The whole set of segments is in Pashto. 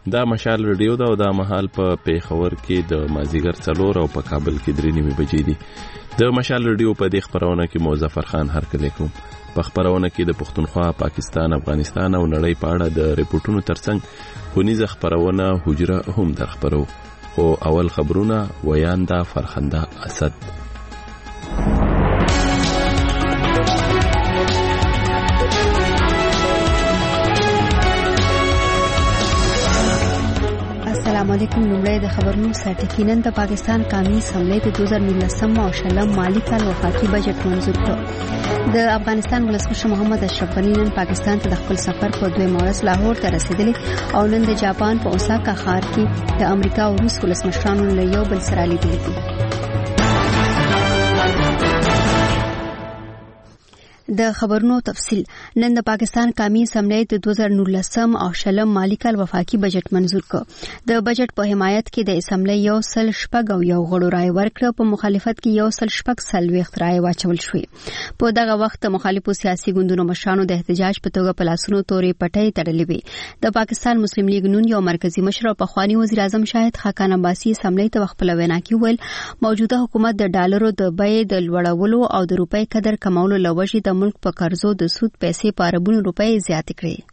دا مشال رادیو دا او دا مهال په پیښور کې د مازیګر 4 او په کابل کې 3 بجې دي. د مشال رادیو په دې خبرونه کې مظفر خان هرکلی کوم. په خبرونه کې د پښتونخوا، پاکستان، افغانستان او نړۍ په اړه د ریپورتونو ترڅنګ خونیزه خبرونه حجره هم در خبرو. خو اول خبرونه ویاندا فرخنده اسد. السلام علیکم. لومړی د خبرونو سرټکی. نن د پاکستان قومي اسمبلی د 2019 او شلم مالی کال وفاقي بجټ منظور کړ. د افغانستان ولسمشر محمد اشرف غنی نن پاکستان ته د خپل سفر په 2 مارچ لاهور ته رسیدلی او نن د جاپان په اوساکا ښار کې د امریکا او روس ولسمشرانو له یو بل سره لیدلي دي. د خبرونو تفصیل. نن د پاکستان قومي اسمبلی د 2019 او شلم مالی کال وفاقي بجټ منظور کړ. د بجټ په حمایت کې د اسمبلی 1.1 غړو رائے ورکړه، په مخالفت کې 1.6 رائے واچول شوې. په دغه وخت مخالفو سیاسي ګوندونو مشرانو د احتجاج په توګه په لاسونو تورې پټۍ تړلې وې. د پاکستان مسلم لیگ نون یو مرکزی مشر او پخوانی وزیر اعظم شاهد خاقان عباسي اسمبلی ته خپل وینا کې ویل موجوده حکومت د ډالرو د بیې د لوړولو او د روپۍ قدر کمولو لوجې د ملک په قرضو د سود پیسې په اربونو روپۍ زیاتې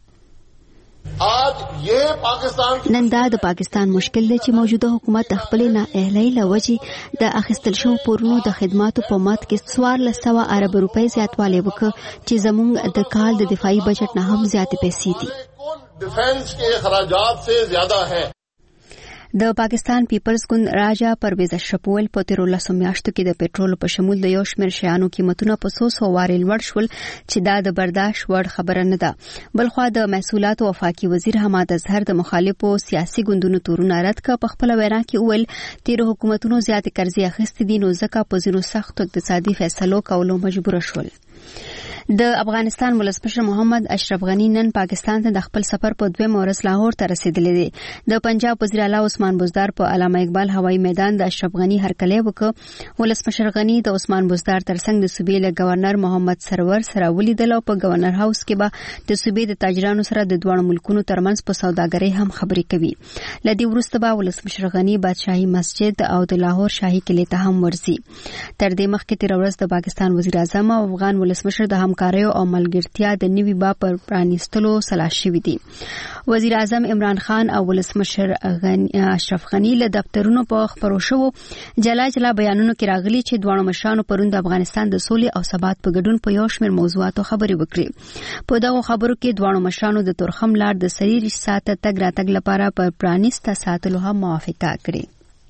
کړې. نن دا د پاکستان مشکل دی چې موجوده حکومت د خپل نااهلۍ لوجې د اخیستل شوو پورونو د خدماتو په مات کې 1400 ارب روپۍ زیاتوالی وکړ چې زموږ د کال د دفاعي بجټ نه هم زیاتې پیسې دي. ډیفنس کے اخراجات سے زیادہ ہے. د پاکستان پیپلز ګوند راجا پرویز اشرف ویل په 13 میاشتو کې د پېټرول په شمول د یو شمېر شیانو قیمتونه په 100 وارې لوړ شول چې دا د برداشت وړ خبره نه ده. بلخوا د محصولاتو وفاقي وزیر حماد اظهر د مخالفو سیاسي ګوندونو تورونه رد کړ. په خپل وینا کې ویل تیر حکومتونو زیاتې قرضې اخیستې دي نو ځکه په ځینو سختو اقتصادي فیصلو کولو مجبور شول. د افغانستان ولسمشر محمد اشرف غنی نن پاکستان ته د خپل سفر په 2 مارچ لاهور ته رسیدلی دی. د پنجاب وزیر اعلی عثمان بزدار په علامه اقبال هوایي میدان د اشرف غنی هرکلی وکړ. ولسمشر غنی د عثمان بزدار ترڅنګ د صوبې له گورنر محمد سرور سره ولیدل او په گورنر هاوس کې به د صوبې د تاجرانو سره د دوه ملکونو ترمنځ په سوداګرۍ هم خبرې کوي. لدی وروسته به ولسمشر غنی بادشاهي مسجد او د لاهور شاهي کلی ته هم ورځي. تر دې مخکې تیر ورځ د پاکستان وزیر اعظم او افغان ولسمشر د همکاریو او ملګرتیا د نوي باب پر پرانیستلو سلا شوي دي. وزیر اعظم عمران خان او ولسمشر اشرف غنی له دفترونو په خبرو شوو جلا بیانونو کې راغلي چې دواړو مشرانو پرون د افغانستان د سولې او ثبات په ګډون په یو شمېر موضوعاتو خبرې وکړي. په دغه خبرو کې دواړو مشرانو د تورخم لار د سړي ساته تګ راتګ لپاره پر پرانیسته ساتلو هم موافقه کړې.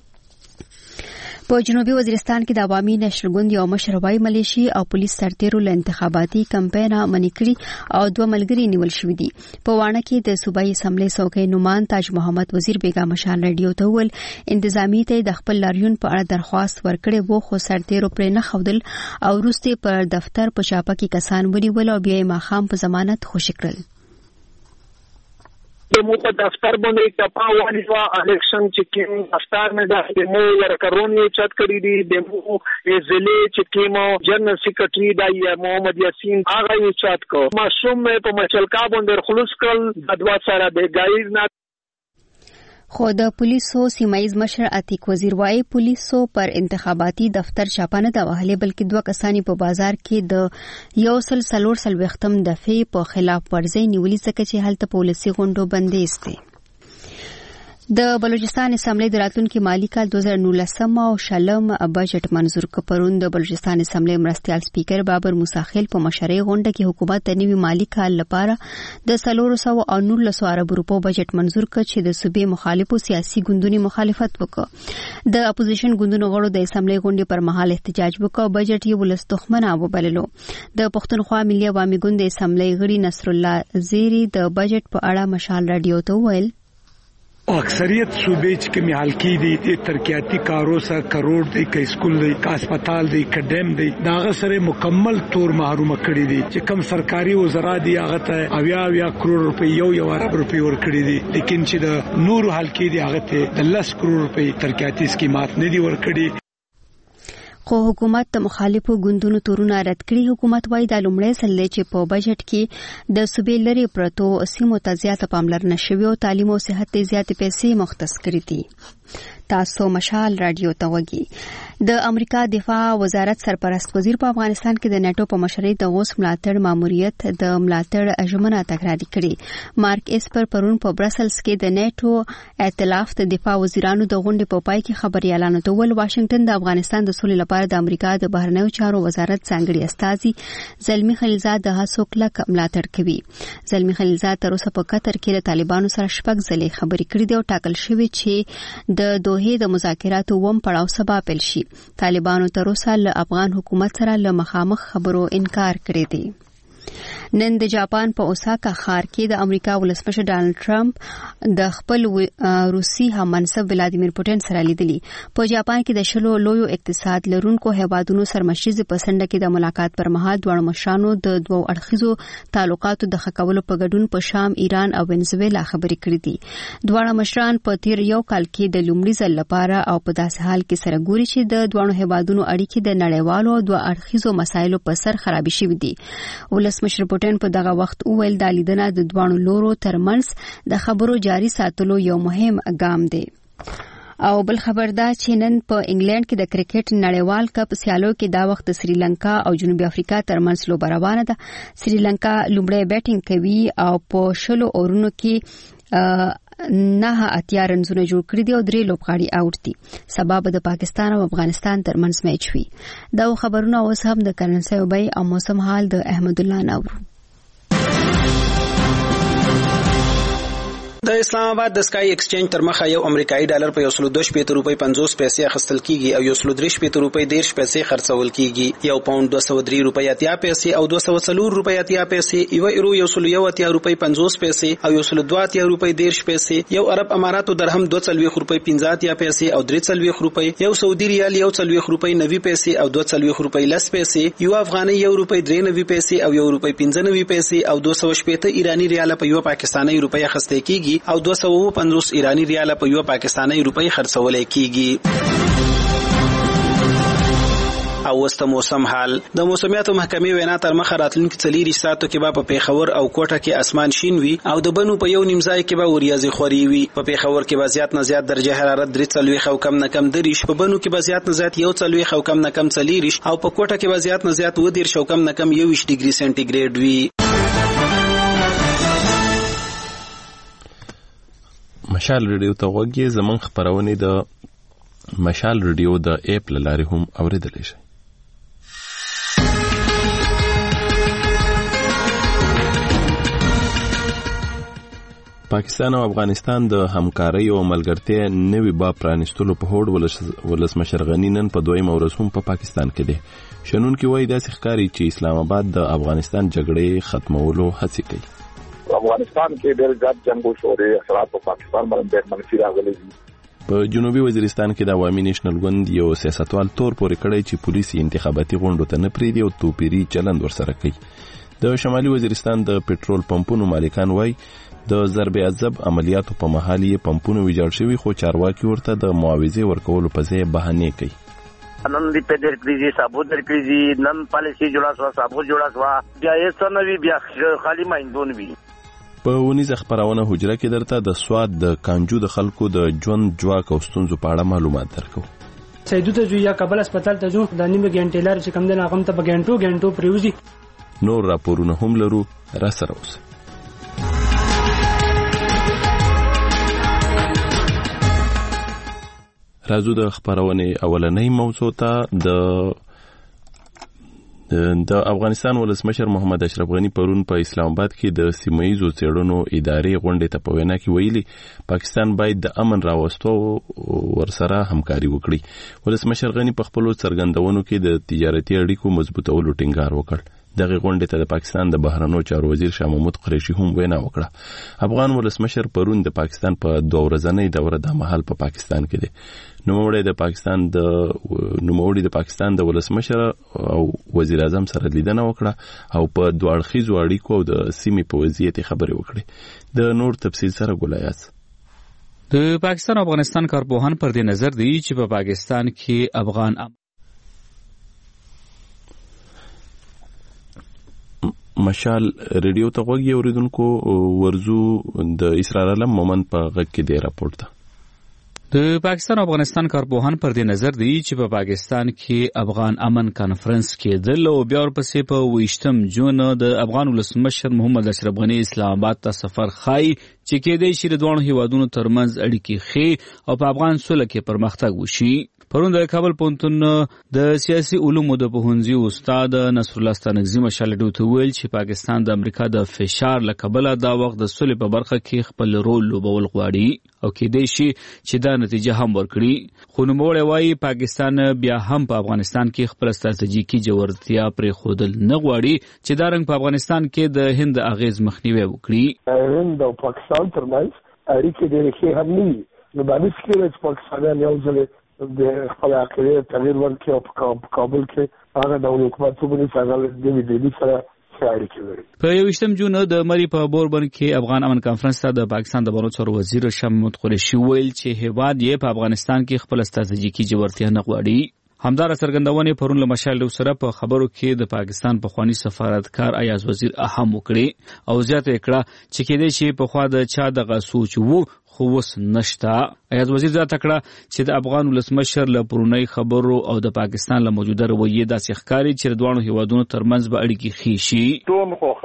په جنوبي وزیرستان کې د عوامي نشر ګوند یو مشر وای ملیشي او پولیس سرتیرو له انتخاباتي کمپاین منع کړي او 2 ملګري نیول شوي دي. په وانه کې د صوبایي اسمبلی څوکۍ نومان تاج محمد وزیر بیگا مشال رادیو ته ویل انتظامی ته د خپل لاریون په اړه درخواست ورکړي وو خو سرتیرو پرې نه خودل او وروسته پر دفتر په شاپه کې کسان ونیول او بیا یې ماښام په ضمانت خوشي کړل. دمو په دفتر باندې کپا ونیوا الیکشن چې کوم دفتر نه د دمو ورکرونی چت کړی دي دمو ضلع چې کوم جنرال سیکریټری د محمد یاسین هغه یې چت کو معصوم په مچلکا باندې خلوص کړ د دوا سره د غیر نه. خو د پولیسو سیمایز مشر عتیق وزیر وايي پولیسو پر انتخاباتي دفتر چاپانه د وهلې بلکې 2 کسانی په بازار کې د 140 دفعې په خلاف ورزي نیولې ځکه چې هلته پولیسي غونډو بندیز دي. د بلوچستان اسمبلی د راتلونکي مالی کال 2019 او شلم بجټ منظور کړ. پرون د بلوچستان اسمبلی مرستیال سپیکر بابر موسی خیل په مشرۍ غونډه کې حکومت د نوي مالی کال لپاره د 419 ارب روپو بجټ منظور کړ چې د صوبې مخالفو سیاسي ګوندونو مخالفت وکړ. د اپوزیشن ګوندونو غړو د اسمبلی غونډې پر مهال احتجاج وکړ. بجټ یې ولستخمنه وبللو. د پښتونخوا ملي عوامي ګوند د اسمبلی غړي نصر الله زیری د بجټ په اړه مشال رادیو ته ویل اکثریت صوبې چې کومې حل کی دي د ترقیاتي کارو سره کروڑ دی کې سکول دی کا هسپتال دی کا ډیم دی داغه سره مکمل تور محروم کړی دي چې کم سرکاري وزرا دي هغه ته 80 کروڑ روپۍ یو ارب روپۍ ور کړی دي لیکن چې د نور حل کی دي هغه ته 10 کروڑ روپۍ ترقیاتي سکیمات نه دي ور کړی. خو حکومت د مخالفو ګوندونو تورونه رد کړي. حکومت وايي دا لومړی ځل دی چې په بجټ کې د صوبې لري پرتو سیمو ته زیاته پاملرنه شوې او تعلیم او صحت ته زیاتې پیسې مختص کړې دي. تاسو مشال رادیو ته وګورئ. د امریکا دفاع وزارت سرپرست وزیر په افغانستان کې د ناتو په مشرۍ د اوس ملاتړ ماموریت د ملاتړ ژمنه تکراري کړې. مارک اسپر پرون په برسلز کې د ناتو ائتلاف د دفاع وزیرانو د غونډې په پای کې خبريالانو ته ویل واشنگټن د افغانستان د سولې لپاره د امریکا د بهرنیو چارو وزارت ځانګړي استازي زلمی خلیلزاد د هڅو کلک ملاتړ کوي. زلمی خلیلزاد تر اوسه په قطر کې د طالبانو سره شپږ ځلې خبرې کړې دي او ټاکل شوی چې د دوحې د مذاکراتو وم پړاو سبا پیل شي. طالبانو تر اوسه له افغان حکومت سره له مخامخ خبرو انکار کړی دی. نن د جاپان په اوساکا ښار کې د امریکا ولسمشر ډانلډ ټرمپ د خپل روسي هممنصب ولادیمیر پوتین سره لیدلی. په جاپان کې د شلو لویو اقتصاد لرونکو هیوادونو سرمشري په سنډه کې د ملاقات پر مهال دواړو مشرانو د دوو اړخیزو تعلقاتو د ښه کولو په ګډون په شام، ایران او وینزویلا خبرې کړې دي. دواړو مشران په تیر یو کال کې د لومړي ځل لپاره او په داسې حال کې سره ګوري چې د دوه هیوادونو اړیکې د نړیوالو دوه اړخیزو مسایلو په سر خرابې شوې دي. ولسمشر پوتین په دغه وخت وویل دا لیدنه د دوه لورو ترمنځ د خبرو جاري ساتلو یو مهم ګام دی. او بل خبر دا چې نن په انګلند کې د کرکټ نړیوال کپ سیالو کې دا وخت سریلانکا او جنوبي افریقا ترمنځ لوبه روانه ده. سریلانکا لومړی بیټینګ کوي او په 10 اورونو کې 9 اتیا رنزونه جوړ کړی دي او 3 لوبغاړي اوټ دي. سبا به د پاکستان او افغانستان ترمنځ میچ وي. دا خبرونه اوس هم د کرنسي او بای او موسم حال د احمد الله نورو. د اسلام آباد د سکای ایکسچینج تر مخه یو امریکایي ډالر په 102 روپۍ 50 پیسې اخیستل کیږي او 103 روپۍ 10 پیسې خرڅول کیږي. یو پاوند 203 روپۍ 80 پیسې او 204 روپۍ 80 پیسې، یو یورو 101 روپۍ 50 پیسې او 102 روپۍ 10 پیسې، یو عرب اماراتو درهم 240 روپۍ 50 پیسې او 340 روپۍ، یو سعودي ریال 140 روپۍ 90 پیسې او 240 روپۍ 10 پیسې، یو افغاني 1 روپۍ 93 پیسې او 1 روپۍ 95 پیسې او 280 ایرانی ریال په یو پاکستانی روپۍ اخیستل کیږي او 250 ایرانی ریال په یو پاکستانی روپۍ خرڅول کیږي. او وست موسم حال د موسمیاتو محکمې وینا تر مخه راتلونکي 4 ساعتو کې به په پیښور او کوټه کې اسمان شین وي او د بنو په یو نیمځای کې به وریاضي خوري وي. په پیښور کې به زیات نه زیات درجه حرارت 43 او کم نه کم 30، په بنو کې به زیات نه زیات 41 او کم نه کم 40 او په کوټه کې به زیات نه زیات 20 او کم نه کم 21 ډیګري سنټیګریډ وي. مشال ریډیو ته وګورئ. زمون خبرونه د مشال ریډیو د اپ لارې هم اوریدل شي. پاکستان او افغانستان د همکارۍ او ملګرتیا نوې باب پرانیستلو په هوډ ولسمشر غنی نن په دویم ورځ هم په پاکستان کې دی. شنونکي وایي داسې ښکاري چې اسلام آباد د افغانستان جګړې ختمولو هڅې کوي. افغانستان کې ډېر زیات جنگ او شورې اثرات په پاکستان باندې ډېر منفي راغلي دي. په جنوبي وزیرستان کې د عوامي نېشنل ګوند یو سیاستوال تور پورې کړی چې پولیس انتخاباتي غونډو ته نه پریږدي او توپیري چلند ورسره کوي. د شمالي وزیرستان د پټرول پمپونو مالکان وایي د ضرب عذاب عملیاتو په محل یې پمپونه ویجاړ شوي خو چارواکي ورته د معاوضې ورکولو په ځای بهانې کوي. نن دی په دې کریزي ثابت درکړي نن پالیسي جوړه شو ثابت جوړه شو بیا یې څنګه بیا خالی مایندون وی. په ونیزه خبرونه حجره کې درته د سواد د کانجو د خلکو د ژوند جواک او ستونزو په اړه معلومات درکو. سیدو ته جو یا کابل هسپتال ته جو د نیمه غنټې لار چې کم دنه هغه ته په غنټو پریوزي. نور راپورونه هم لرو را سره اوس. راځو د خبرونه اولنۍ موضوع ته. د افغانستان ولسمشر محمد اشرف غنی پرون په اسلام آباد کې د سیمه‌ایزو څېړنو ادارې غونډې ته په وینا کې ویلي پاکستان باید د امن راوستو ورسره همکاري وکړي. ولسمشر غنی په خپلو څرګندونو کې د تجارتي اړیکو مضبوطولو ټینګار وکړ. دغه غونډې ته د پاکستان د بهرنیو چارو وزیر شاه محمود قریشي هم وینا وکړه. افغان ولسمشر پرون د پاکستان په 2 ورځنۍ دوره د مهال په پاکستان کې دی. نوموړی د پاکستان د ولسمشر او وزیر اعظم سره لیدنه وکړه او په دوه اړخیزو اړیکو او د سیمې په وضعیت خبرې وکړې. د نور تفصیل سره ګلایاس. د پاکستان او افغانستان کارپوهان پر دې نظر دي چې په پاکستان کې افغان مشال ریډیو ته غوږی اوریدونکو ورزو د اسرار علم مومن په غږ کې دی راپورټ ده. د پاکستان او افغانستان کارپوهان پر دې نظر دی چې په پاکستان کې افغان امن کانفرنس کې د لو بیا ورپسې په 28 جون د افغان ولسمشر محمد اشرف غنی اسلام آباد ته سفر خای چې کې د شری دوه هیوادونو ترمنځ اړیکې خې او په افغان سوله کې پرمختګ وشي. پرون د کابل پوهنتون د سیاسي علومو د پوهنځي استاد نصر الله ستانکزي مشال ډوته ویل چې پاکستان د امریکا د فشار له کبله دا وخت د سولې په برخه کې خپل رول لوبول غواړي او کېدای شي چې دا نتیجه هم ورکړي. خو نوموړی وایي پاکستان بیا هم په افغانستان کې خپل ستراتیژیکي جوړتیا پرې ښودل نه غواړي چې دا رنګ په افغانستان کې د هند اغیز مخنیوي وکړي. هند او پاکستان ترمنځ اړیکې ډېرې ښې هم نه وي. نو باندې فکر چې پاکستانیان یو ځل د خپل عقیدې تغییر ورکړي او په کابل کې هغه ډول حکومت وبني چې هغه د دې سره په 28 جون د مری په بوربن کې افغان امن کانفرنس ته د پاکستان د بهرنیو چارو وزیر شاه محمود قریشي ویل چې هیواد یې په افغانستان کې خپل ستراتیژیکي جوړتیا نه غواړي. همدار څرګندونې پرون له مشال سره په خبرو کې د پاکستان پخوانی سفارتکار ایاز وزیر اهم وکړي او زیاته کړه چې کېدای شي په خوا د چا دغه سوچ وو خو وس نشتا. ایاز وزیر زیاته کړه چې د افغان ولسمشر له پرونی خبرو او د پاکستان له موجوده رویې داسې ښکاري چې دوه هیوادونو ترمنځ به اړیکې ښې شي. ټول خو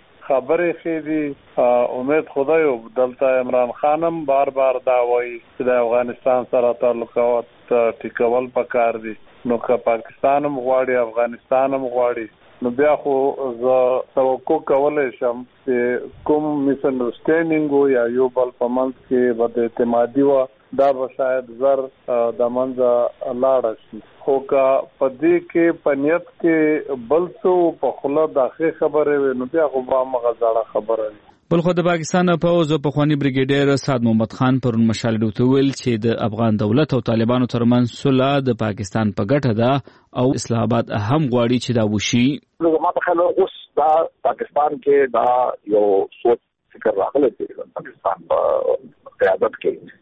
خبرې ښې دي. امید خدای او دلته عمران خانم بار دا وایي چې د افغانستان سره تعلقات ټیکول پکار دي. نو که پاکستان هم غواړي افغانستان هم غواړي نو بیا خو زه توقع کولی شم چې کوم میس انډرسټینډینګ یا یو بل په منځ کې بد اعتمادي وه دا به شاید زر د منځه لاړه شي. خو که په دې کې په نیت کې بل څه په خوله د ښې خبرې وي نو بیا خو به همغه زړه خبره وي. بل خو د پاکستان پوځ پخوانی بریګیډیر سعد محمد خان پرون مشال ډوته ویل چې د افغان دولت او طالبانو ترمنځ صلح د پاکستان په ګټه ده او اسلام آباد هم غواړي چې دا وشي. ما په خیال اوس دا پاکستان کې دا یو سوچ فکر راغلی دی پاکستان په قیادت کې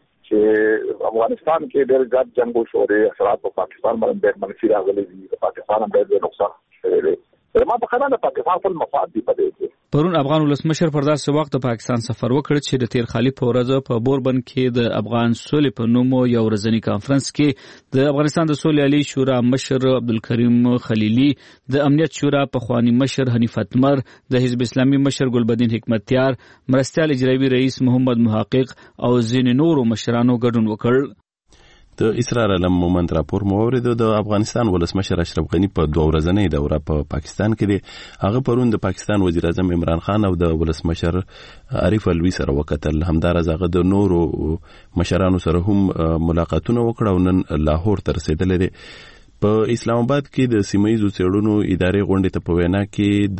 چې افغانستان کې ډېر زیات جنگ او شورې اثرات په پاکستان باندې ډېر منفي راغلي دي. پاکستان هم ډېر نقصان شوی دی. ما په خیال د پاکستان خپل مفاد دی په دې کې. پرون افغان ولسمشر پر داسې وخت د پاکستان سفر وکړ چې د تیر خالي په ورځ په بوربن کې د افغان سولې په نوم یو ورځنی کانفرنس کې د افغانستان د سولې عالی شورا مشر عبدالکریم خلیلی، د امنیت شورا پخوانی مشر حنیف اتمر، د حزب اسلامي مشر ګلبدین حکمتیار، مرستیال اجرایي رئیس محمد محقق او ځینې نورو مشرانو ګډون وکړ. د اسرار علم مومن راپور مورید د افغانستان ولسمشر اشرف غنی په 2 ورځنۍ دوره په پاکستان کې دی. هغه پرون د پاکستان وزیر اعظم عمران خان او د ولسمشر عارف الوی سره وکتل. همدارس هغه د نورو مشرانو سره هم ملاقاتونه وکړه او نن لاهور ته رسیدلی دی. په اسلام آباد کې د سیمه‌ییزو څېړنو ادارې غونډې ته په وینا کې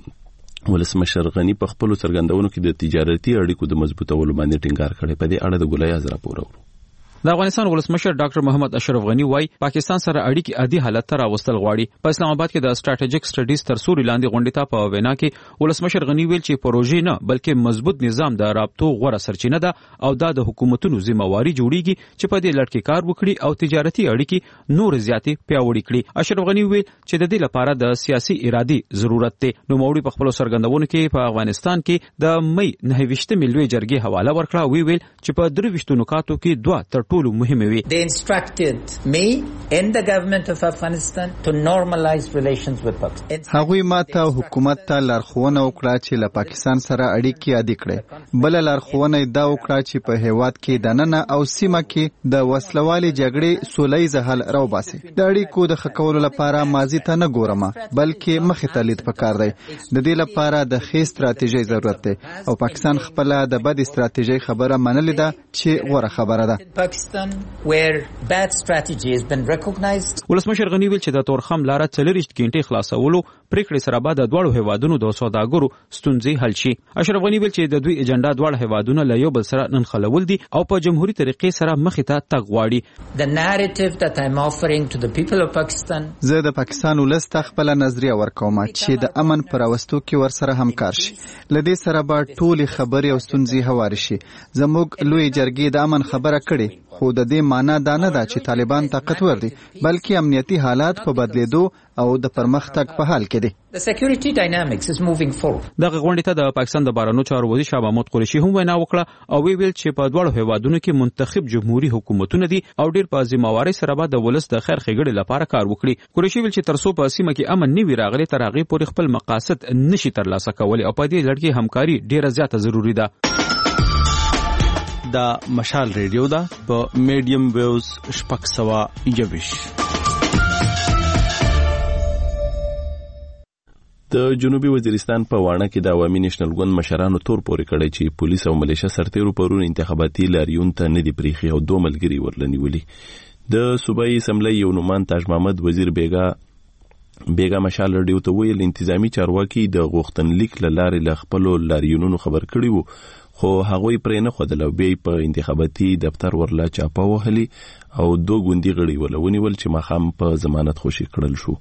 د ولسمشر غنی په خپلو څرګندونو کې د تجارتي اړیکو د مضبوطولو باندې ټینګار کړی. په دې اړه د ګلایاز راپور اورو. د افغانستان ولسمشر ډاکټر محمد اشرف غنی وايي پاکستان سره اړیکې عادي حالت ته راوستل غواړي. په اسلام آباد کې د سټریټیجیک سټډیز تر سوري لاندې غونډې ته په وینا کې ولسمشر غنی ویل چې پروژې نه بلکې مضبوط نظام د رابطو غوره سرچینه ده او دا د حکومتونو ذمہواری جوړیږي چې په دې لړ کې کار وکړي او تجارتي اړیکې نور زیاتې پیاوړې کړي. اشرف غنی ویل چې د دې لپاره د سیاسي ارادي ضرورت دی. نو موري په خپل سرګندونو کې په افغانستان کې د مې 29 ملي جرګې حواله ورکړه. ویل چې په 23 نکاتو کې 2 تر ټولو مهمه وي. They instructed me and the government of Afghanistan to normalize relations with Pakistan. هغوی ماته حکومت ته لارښوونه وکړه چې له پاکستان سره اړیکې عادي کړي. بل لارښوونه دا وکړه چې په هیواد کې د نن او سیمه کې د وسلوالې جګړې سولهییز حل راوباسي. د اړیکو د ښه کولو لپاره ماضي ته نه ګورم بلکې مخې ته لید پکار دی. د دې لپاره د ښې ستراتیژۍ ضرورت دی او پاکستان خپل د بد ستراتیژۍ خبره منلې ده چې غوره خبره ده. Pakistan where bad strategy has been recognized. ولسمشر غنی ویل چې د تورخم لاره 40 غنټې خلاصولو پریکړې سره بعد د دوه هیوادونو د سوداګرو ستونزې حل شي. اشرف غنی ویل چې د دوی ایجنډا دوه هیوادونه له یو بل سره نن خلول دي او په جمهوریت طریقې سره مخې ته تګ غواړي. The narrative that I'm offering to the people of Pakistan. زه د پاکستان ولست خپل نظریه ورکوم چې د امن پر راوستو کې ورسره همکار شي. لدې سره به ټول خبرې او ستونزې هوار شي. زموږ لوی جرګې د امن خبره کړي خو د دې معنی دا نه ده چې طالبان طاقتور دي، بلکې امنیتي حالات په بدلیدو او د پرمختګ په حال کې دي. The security dynamics is moving forward. دغه غونډې ته د پاکستان د بهرنیو چارو وزیر شاه محمود قریشي هم وینا وکړه او ویل چې په دواړو هیوادونو کې منتخب جمهوریت حکومتونه دي او ډیر په ذمہواري سره به د ولس د خیر ښېګړې لپاره کار وکړي. قریشي ویل چې ترڅو په سیمه کې امن نه وي راغلی تر هغې پورې خپل مقاصد نشي ترلاسه کولی او په دې لړ کې همکاري ډیره زیاته ضروری ده. دا مشال ریډیو ده په میډیم ویوز 621. د جنوبي وزیرستان په واڼه کې د عوامي نېشنل ګوند مشرانو تور پورې کړی چې پولیس او ملیشه سرتیرو پرون انتخاباتي لاریون ته نه دي پریښي او 2 ملګري ورلنیولي. د صوبایي اسمبلی یو نومان تاج محمد وزیر بیګا مشال ریډیو ته ویل انتظامی چارواکي د غوښتنلیک له لارې له خپلو لاریونونو خبر کړي وو، خو هغوی پرې نه ښودل او بیا په انتخاباتي دفتر ورلا چاپه وهلي او 2 ګوندي غړي ونیول چې ماښام په ضمانت خوشي کړل شو.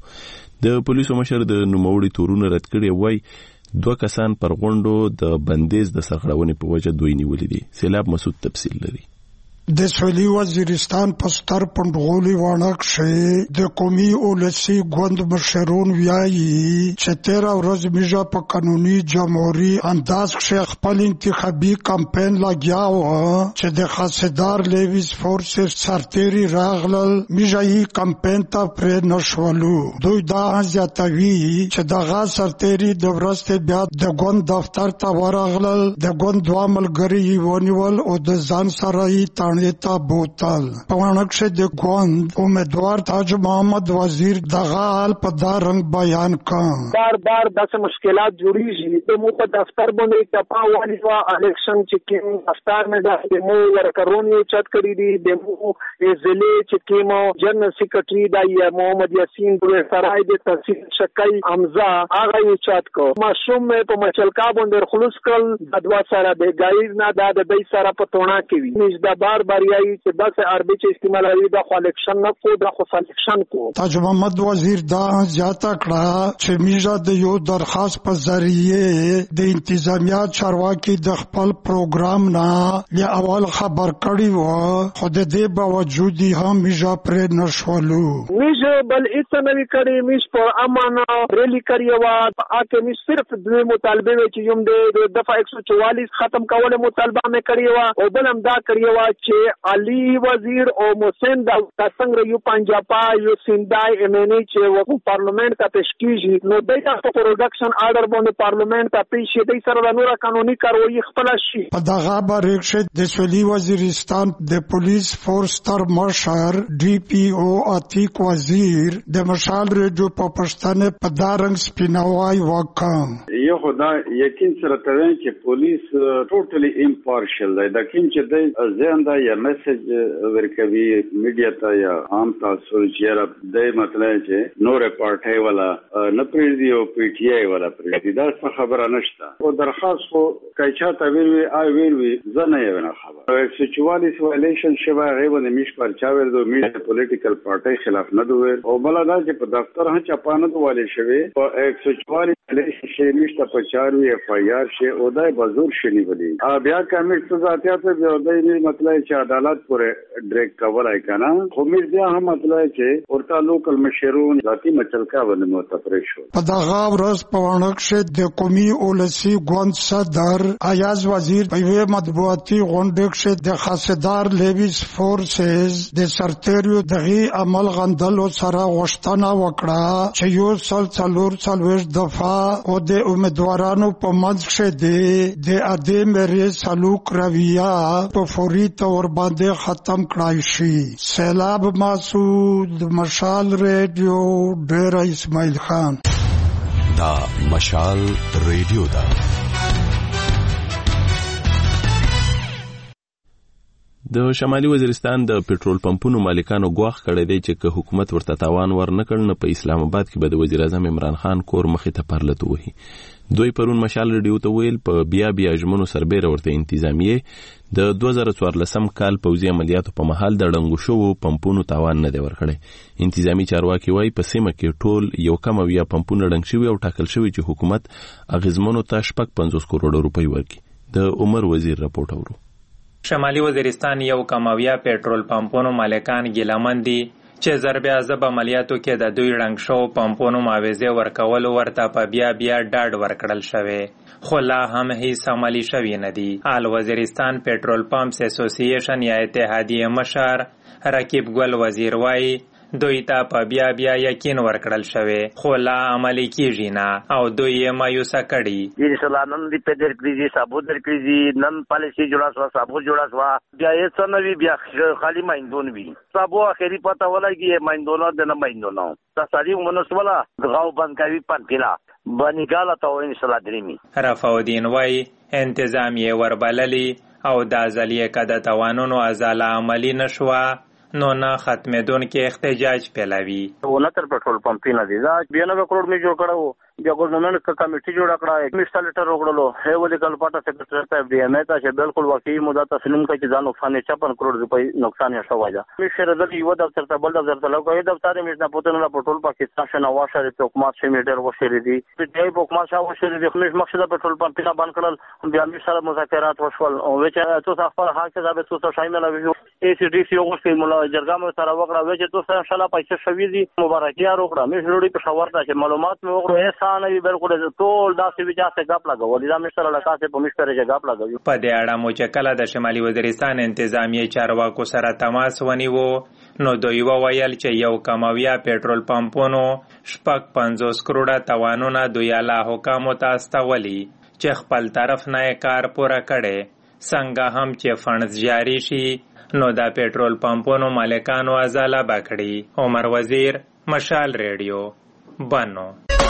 د پولیسو مشر د نوموړي تورونه رد کړي وای 2 کسان پر غونډو د بندیز د سرغړونې په وجه دوی نیولې دي. سیلاب مسعود تفصیل لري. د سویلي وزیرستان په ستر پنډغولي واڼه کښې د قومي اولسي ګوند مشرون وایي چې 13 ورځ میژه په قانوني جمهوري انداز کښې خپل انتخابي کمپین لګیا وه چې د خاصدار لیویس فورسز سرتیري راغلل، میژه یې کمپین ته پرې نه شولو. دوی دا زیاتوي چې دغه سرتیري د ورځې بیا د ګوند دفتر ته ورغلل، د ګوند 2 ملګري یې ونیول او د ځان سره یې تا بوتل. په واڼه کښې د ګوند امیدوار تاج محمد وزیر دغه حال په دا رنګ بیان کړ. بار داسې مشکلات جوړیږي د مو په دفتر باندې چپا ونیوه الیکشن چې کوم دفتر نه ده د مو ورکرونی چت کړی دي د مو ضلع چې کوم جنرال سیکرټري د محمد یاسین سرای د تحصیل شکای حمزه هغه یې چت کو ماشوم په مچلکا باندې خلوص کړل د دوا سره د ګایز نه د دې سره په تونا کوي نږدې بار بریایي چې بس عربي چې استعمالوي د الیکشن نه کو د الیکشن کو. تاج محمد وزیر دا زیاته کړه چې میژه د یو درخواست په ذریعه د انتظامیه چارواکي د خپل پروګرام نه یا اول خبر کړی و، خو د دې باوجود هم میژه پرې نه شولو. میژه بل هیڅ نه وی کړی، میژ په امانه ریلی کړی و اته میژ صرف د مطالبه چې یم د دفعه 144 ختم کوله مطالبه مې کړی و او بل هم دا کړی و چې علي وزیر او محسن دا څنګه یو پنجابا یو سندای امنی چې و پارلیمنت ته پیش کیږي نو دغه په پروډکشن آرډر باندې پارلیمنت ته پیش شي د سره د نور قانوني کاروایی خپل شي. په دغه باندې د سویلي وزیرستان د پولیس فورس تر مشر ډي پی او عتیق وزیر د مشال ریډیو په پښتنه په دارنګ سپینوای وکړ. یو خدای یقین سره ته چې پولیس ټوټلی امپارشل دی، د کوم چې د زنده یا میسج ورکوي میډیا ته یا عام تاسو چې د مطلب چې نور پارټي والا نه پریږدي او پی ټی آی والا پریږدي دا څه خبره نشته. او درخواست خو کایچا ته ویلوي زنه یې نه خبره 144 وایلیشن شوه غیبه د میش پر چا ور دو میډیا پولیټیکل پارټي خلاف نه دوه او بل دا چې په دفتر هڅه چپانه دوالي شوی په 144 وایلیشن شې نشته په 4 وی اف آی آر شې او دای بازور شنی ولي بیا کمیټ ته ذاتیات به دای مطلب چې عدالت پورې ډریک کولای کنه خو مې بیا هم مطلب چې ورته لوکل مشرون ذاتی مچلکا باندې متفرق شو. په دغه ورځ په واڼه کښې د قومي اولسي ګوند صدر ایاز وزیر په یوه مطبوعاتي غونډه کښې د خاصدار لیویس فورسز د سرتیرو دغه عمل غندلو سره غوښتنه وکړه چې یو څلور دفعه او د امیدوارانو په منځ کښې د ادې مری سلوک رویه په فوري تور باندې ختم کړای شي. سیلاب مسعود مشال ریډیو ډیر اسماعیل خان. دا مشال ریډیو دا د شمالي وزیرستان د پېټرول پمپونو مالکانو ګواښ کړی دی چې که حکومت ورته تاوان ورنکړ نو په اسلام آباد کې به د وزیر اعظم عمران خان کور مخې ته پرلط وهي. دوی پرون مشال ریډیو ته ویل په بیا ژمنو سربیره ورته انتظامیه د 2014 کال پوځي عملیاتو په مهال د ړنګو شوو پمپونو تاوان نه دی ورکړی. انتظامی چارواکي وایي په سیمه کې ټول 1 پمپونه ړنګ شوي او ټاکل شوي چې حکومت اغیزمنو ته 50 کروڑ روپۍ ورکړي. د عمر وزیر رپورټ اورو. شمالي وزیرستان یو کمویا پېټرول پمپونو مالکان ګیلمن دي چې ضرب عذاب عملیاتو کې د دوی رنګ شو پمپونو معاوضه ورکولو ورته په بیا ډاډ ورکړل شوی، خو لا هم هیڅ عملي شوی نه دي. آل وزیرستان پېټرول پمپس اسوسییشن یا اتحادیه مشر رکیب ګل وزیر وایي دوی ته په بیا یقین ورکړل شوی، خو لا عملي کیږي نه او دوی یې مایوسه کړي. دې سلانم دې په در کړی ثابت در کړی نن پالیسي جوړه شو ثابت جوړه شو بیا یې څه نوی بیا خالی مایندون وی صابو اخري پته ولګي مایندون د نه مایندون تاسو ومنس ولا غاو بند کوي پنځلا بنګاله ته ان شاء الله درېمي. رفع الدین وای انتظام یې وربللی او د ازلیه کده توانونو ازاله عملی نشوه نو نه ختمېدون کې احتجاج پیلوي. 69 پټرول پمپونه دي دا 92 کروڑ می جوړ کړو بیا ګورنمنت کمیټي جوړ کړه 21 لیټر وګړلو هیولې کل پټه سیکریټری صاحب دی امه ته چې بالکل واقعي مودا تسلیم کوي چې ځان نقصان 56 کروڑ روپۍ نقصان یې شوی دا. می شردل یو دفتر ته بل دفتر ته لګوي دفتر می نه پوتنه پټرول پاکستان شنه واشر ته حکومت شمیډر وشری دي په دې حکومت شاو وشری دي خو مقصد پټرول پمپونه بند کړل بیا می سره مذاکرات وشول او چې تاسو خپل حق ته ثابت تاسو شامل وي ای سی ډی سی وګورئ مولا جرګه سره وکړه وای چې تاسو ان شاء الله پیسې شوي دي مبارکي وکړه می جوړي په خبر ته چې معلومات مې وکړو احسان وي بالکل ټول داسې وجاسه غاپ لګول دا مې سره لکاسه په مشتري غاپ لګوي. په دې اړه مو چې کله د شمالي وزیرستان انتظامیه چارواکو سره تماس ونیو نو دوی وویل چې یو کمویا پېټرول پمپونو 50 کروڑه توانونه دوی اعلی حکامو ته استولي چې خپل طرف نه کار پوره کړي، څنګه هم چې فنډز جاری شي نو دا پېټرول پمپونو مالکانو ازاله بکړي. عمر وزیر، مشال ریډیو، بنو.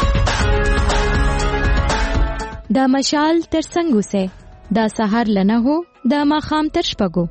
دا مشال تر څنګه سه دا سحر لنه هو دا ماخام تر شپګو.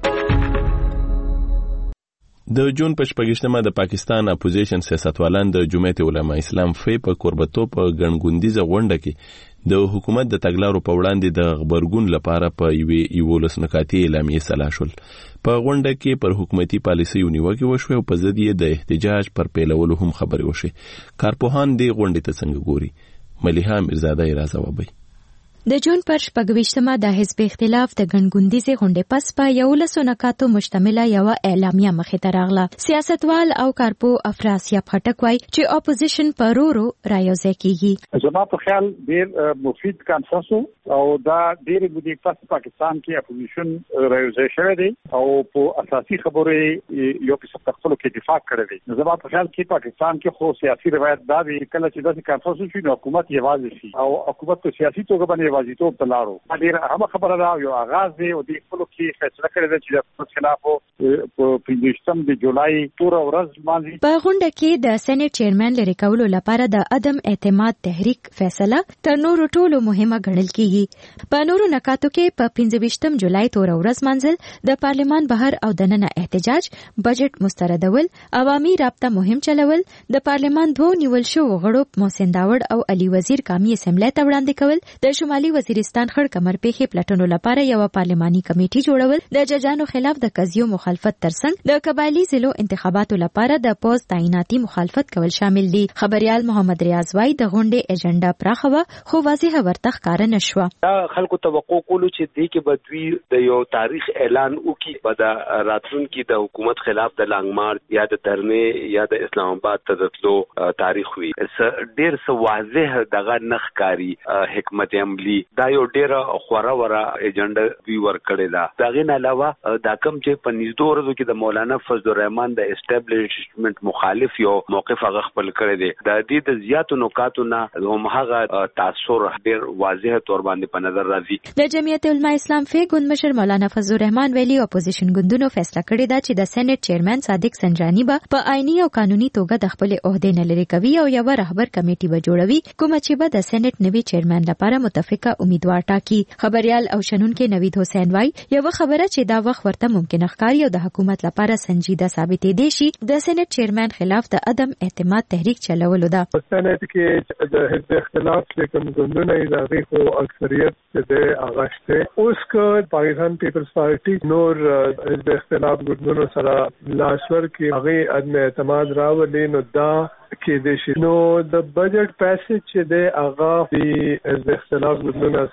د جون په 28مه د پاکستان اپوزیشن سیاستوالان د جمعیت علماء اسلام فی په کوربتو په ګڼګوندیزه غونډه کې د حکومت د تګلارو په وړاندې د خبرګون لپاره په یوولس نکاتې اعلامیې سلا شول. په غونډه کې پر حکومتي پالیسۍ نیوکې وشوې او په ضد یې د احتجاج پر پیلولو هم خبرې وشوې. کارپوهان دې غونډې ته څنګه ګوري؟ ملیحه میرزاده یې راځوابي. د جون پر 28مه د حزب اختلاف د ګڼګوندیزې غونډې پس په 11 نکاتو مشتمله یو اعلامیه مخې ته راغله. سیاستوال او کارپو افراسیاب خټک وایي چې اپوزیشن پرورو رايوځای کیږي. زما په خیال ډېر مفید کانسنسس او دا ډېر بودی پس پاکستان کې اپوزیشن رايوځای شوی دی او په اساسي خبرې یو په خپل کې اتفاق کړی دی. زما په خیال کې پاکستان کې خو سیاسي روایت دا دی کله چې د کانسنسس شي نو حکومت یوازې شي او حکومت په سیاسي توګه باندې واجبوب تلارو. ډېر هم خبره دا یو آغاز دی او د خپل کې فیصله کړی دی چې د حکومت خلاف په 15 د جولای تور ورځ باندې په غونډه کې د سېنات چیرمن لري کولو لپاره د عدم اعتماد تحریک فیصله تر نورو ټولو مهمه ګڼل کیږي. په نورو نکاتو کې په 15 جولای تور ورځ منځل د پارلمان بهر او دننه احتجاج، بجټ مستردول، عوامي رابطه مهم چلول، د پارلمان دوه نیول شو غړو محسن داوړ او علي وزیر قومي اسمبلی ته وړاندې کول، د شمالي وزیرستان خړ کمر پیښې پلټنو لپاره یو پارلماني کمیټي جوړول، د ججانو خلاف د قضیو مخالفت ترڅنګ د قبایلی ضلعو انتخاباتو لپاره د پوز تعیناتي مخالفت کول شامل دي. خبريال محمد ریاض وای د غونډې ایجنډا پراخه خو واضح ورته ښکار نشو. دا خلکو توقع کولو چې د کې بدوی د یو تاریخ اعلان وکي په د راتلونکو د حکومت خلاف د لانګ مارچ یا د درنې یا د اسلام آباد ته دتلو تاریخ وي. ډیر څه واضح دغه نخکاری حکمت عملی دا یو ډیر خورا ورا ایجنډا وی ور کړی دا. دغه نه علاوه دا کوم چې په نږدې ورځو کې د مولانا فضل الرحمن د اسټابلیشمنت مخالف یو موقف هغه خپل کړی دی. د دې د زیاتو نکاتو نه هم هغه تاثیر ډیر واضح تور باندې په نظر راځي. د جمعیت علماء اسلام فی ګوند مشر مولانا فضل الرحمن ویلي اپوزیشن ګوندونو فیصله کړې ده چې د سېنات چیرمن صادق سنجانی به په آئینی او قانوني توګه د خپل عہدې نه لري کوي او یو رهبر کمیټي به جوړوي کوم چې به د سېنات نوي چیرمن لپاره متفقه امیدوار ټاکي. خبريال او شنونکو نوید حسین وای یو خبره چې دا وخت ورته ممکن ښکاري او د حکومت لپاره سنجیده ثابتې دي شي د سېنات چیرمن خلاف د عدم اعتماد تحریک چلولو ده. سېنات کې د حزب اختلاف چې کوم ګوندونه یې خو اکثریت د اغاشته اوس کو پاکستان پیپلز پارټي نور حزب اختلاف ګوندونو سره لاشور کې هغه عدم اعتماد راوړي نو دا کې د شنو د بجټ پیسې چې د اغا په حزب اختلاف ګوندونو سره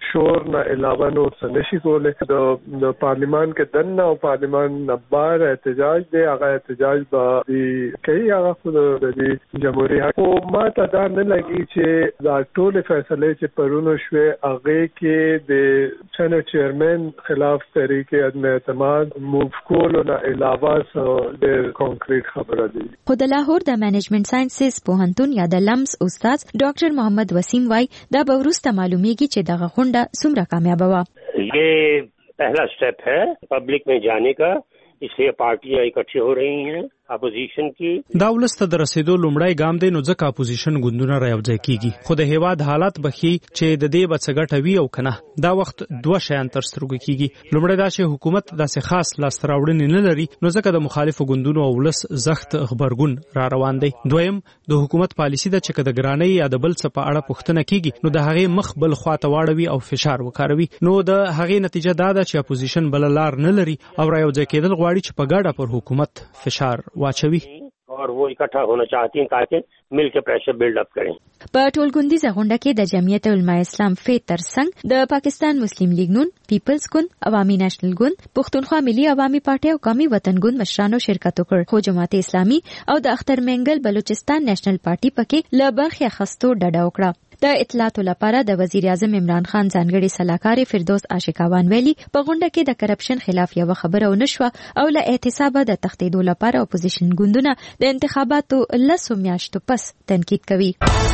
شور نه علاوه نور څه نشي کولای. د پارلیمان کې دنه او پارلیمان نه بار احتجاج دی، هغه احتجاج به کوي هغه خو د جمهوریت حکومت دا نه لګي چې دا ټول فیصله چې پرونو شوې هغه کې د سېنات چیرمن خلاف تحریک عدم اعتماد موف کولو نه علاوه د کانکریټ خبره دی. خو د لاهور د مینجمنت ساينسز پوهنتون یا د لمس استاد ډاکټر محمد وسیم وای دا به وروسته معلومیږي چې دغه غونډه څومره کامیاب وه. یہ پہلا سٹیپ ہے پبلک میں جانے کا، اس لیے پارٹیاں اکٹھی ہو رہی ہیں اپوزیشن کی. دا ولسته د رسیدو لومړی ګام دی، نو ځکه اپوزیشن ګوندونه رايوځای کیږي. خو د هیواد حالت بخي چې د دې بڅګټه وی او کنه دا وخت دوه شیان تر سترګو کیږي. لومړی دا چې حکومت داسې خاص لاس راوړنې نه لري، نو ځکه د مخالفو ګوندونو او ولس زخت خبرګون را روان دی. دویم د حکومت پالیسی د چک د ګرانۍ یا د بل څه په اړه پوښتنه کیږي، نو د هغې مخ بل خواته واړوي او فشار وکاروي. نو د هغې نتیجه دا ده چې اپوزیشن بل لار نه لري او رايوځای کېدل غواړي چې په ګډه پر حکومت فشار واچوي. اور وہ اکٹھا ہونا چاہتی ہیں تاکہ مل کے پریشر بیلډ اپ کړي. په ټولګوندیزه غونډه کې د جمعیت علماء اسلام فی ترڅنګ د پاکستان مسلم لیگ نون، پیپلز ګوند، عوامي نېشنل ګوند، پښتونخوا ملي عوامي پارټي او قومي وطن ګوند مشرانو شرکت وکړ. خو جماعت اسلامي او د اختر منګل بلوچستان نېشنل پارټي پکې له برخې اخیستو ډډه وکړه. د اطلاعاتو لپاره د وزیر اعظم عمران خان ځانګړي سلاکار فردوس عاشقاوان ویلي په غونډه کې د کرپشن خلاف یو خبره ونه شوه او له احتسابه د تښتېدو لپاره اپوزیشن ګوندونه د انتخاباتو 10 میاشتو پس تنقید کوي.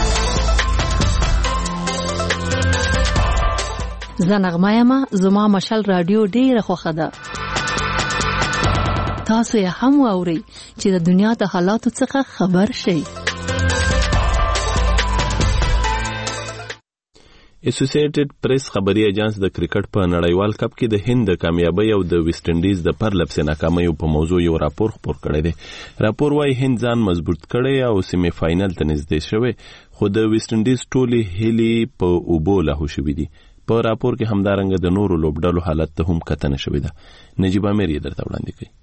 زنغمایما زما مشال رادیو ډیره خوښه ده. تاسو یې هم واورئ چې د دنیا د حالاتو څخه خبر شئ. اسوسییټډ پریس خبري اژانس د کرکټ په نړیوال کپ کې د هند د کامیابی او د ویسټ انډیز د پرلپسې ناکامۍ په موضوع یو راپور خپور کړی دی. راپور وايي هند ځان مضبوط کړی او سیمه فائنل ته نږدې شوی، خو د ویسټ انډیز ټولې هیلې په اوبو لاهو شوې دي. په راپور کې همدارنګه د نورو لوبډلو حالت ته هم کتنه شوې ده. نجیب امیر یې درته وړاندې کوي.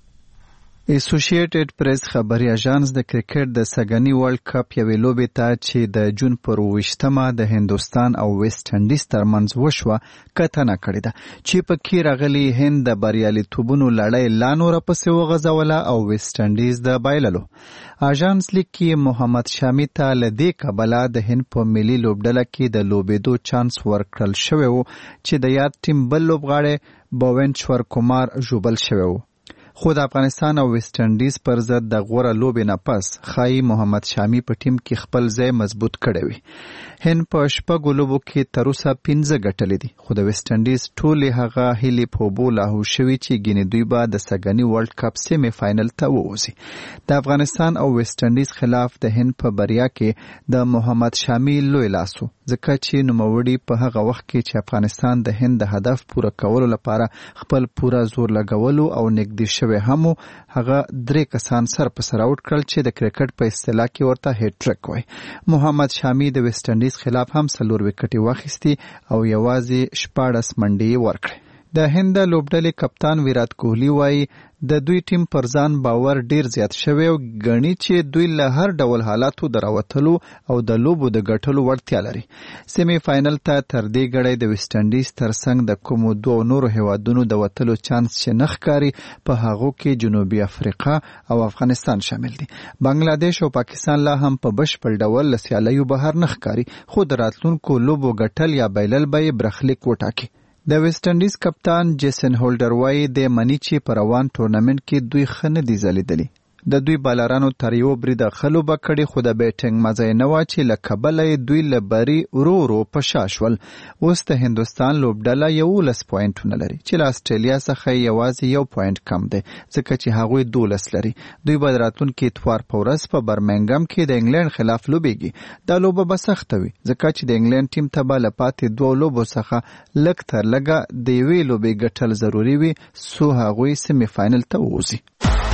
اسوسییټډ پریس خبري اژانس د کرکټ د سګنی ورلد کپ یوې لوبې ته چې د جون پر 28مه د هندوستان او ویسټ انډیز ترمنځ وشوه کتنه کړې ده، چې په کې راغلي هند د بریالیتوبونو لړۍ لا نوره پسې وغځوله او ویسټ انډیز د بایللو. اژانس لیکي محمد شامی ته له دې کبله د هند په ملي لوبډله کې د لوبېدو چانس ورکړل شوی و چې د یاد ټیم بل لوبغاړی بوونشور کمار ژوبل شوی و. خو د افغانستان او ویسټ انډیز پر ضد د غوره لوبې نه پس خای محمد شامی په ټیم کې خپل ځای مضبوط کړی وي. هند په شپږو لوبو کې تر اوسه 15 ګټلې دي، خو د ویسټ انډیز ټولې هغه هیلې په اوبو لاهو شوي چې ګینې دوی به د سګنی ورلد کپ سیمي فائنل ته ووځي. د افغانستان او ویسټ انډیز خلاف د هند په بریا کې د محمد شامی لوی لاسو، ځکه چې نوموړي په هغه وخت کې چې افغانستان د هند د هدف پوره کولو لپاره خپل پوره زور لګولو او نږدې شوی همو هغه 3 کسان سر په سر اوټ کړل چې د کرکټ په اصطلاح کې ورته هیټ ټریک وایي. محمد شامی د ویسټ انډیز خلاف هم 4 وکټې واخیستي او یوازې 14 منډې ورکړې. د هند لوبډلې کپتان ویرات کوهلی وایي د دوی ټیم پر ځان باور ډیر زیات شوی او ګڼي چې دوی له هر ډول حالاتو دراوتلو او د لوبو د ګټلو وړتیا لري. سیمي فائنل ته تر دې ګړۍ د ویسټ انډیز ترڅنګ د کومو دوه نورو هیوادونو د وتلو چانس چې نه ښکاري په هغو کې جنوبي افریقا او افغانستان شامل دي. بنگلاديش او پاکستان لا هم په بشپړ ډول له سیالیو بهر نه ښکاري، خو د راتلونکو لوبو ګټل یا بایلل به یې برخلیک وټاکي. د ویسټ انډیز کپتان جیسن هولډر وایي د منی چې په روان ټورنمنت کې دوی ښه نه دي ځلیدلي. د دوی بالرانو تر یو بریده خلو به کړي، خو د بیټینګ مزه یې نه وه چې له کبله یې دوی له بري ورو ورو په شا شول. اوس د هندوستان لوبډله 11 پوینټونه لري چې له اسټرالیا څخه یوازې 1 پوینټ کم دی، ځکه چې هغوی 12 لري. دوی به د راتلونکي اتوار په ورځ په برمنګم کې د انګلند خلاف لوبېږي. دا لوبه به سخته وي، ځکه چې د انګلند ټیم ته به له پاتې 2 لوبو څخه لږ تر لږه د یوې لوبې ګټل ضروري وي څو هغوی سیمي فائنل ته ووځي.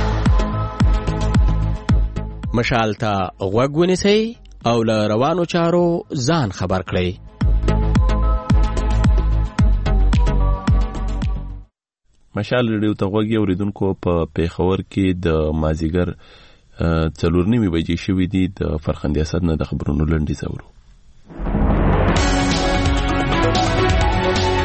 مشال ته غوږ ونیسئ او له روانو چارو ځان خبر کړئ. مشال ریډیو ته غوږ اوریدونکو په پیښور کې د مازیګر 4:30 بجې شوې دي. د فرخندي اسد نه د خبرونو لنډیز اورو.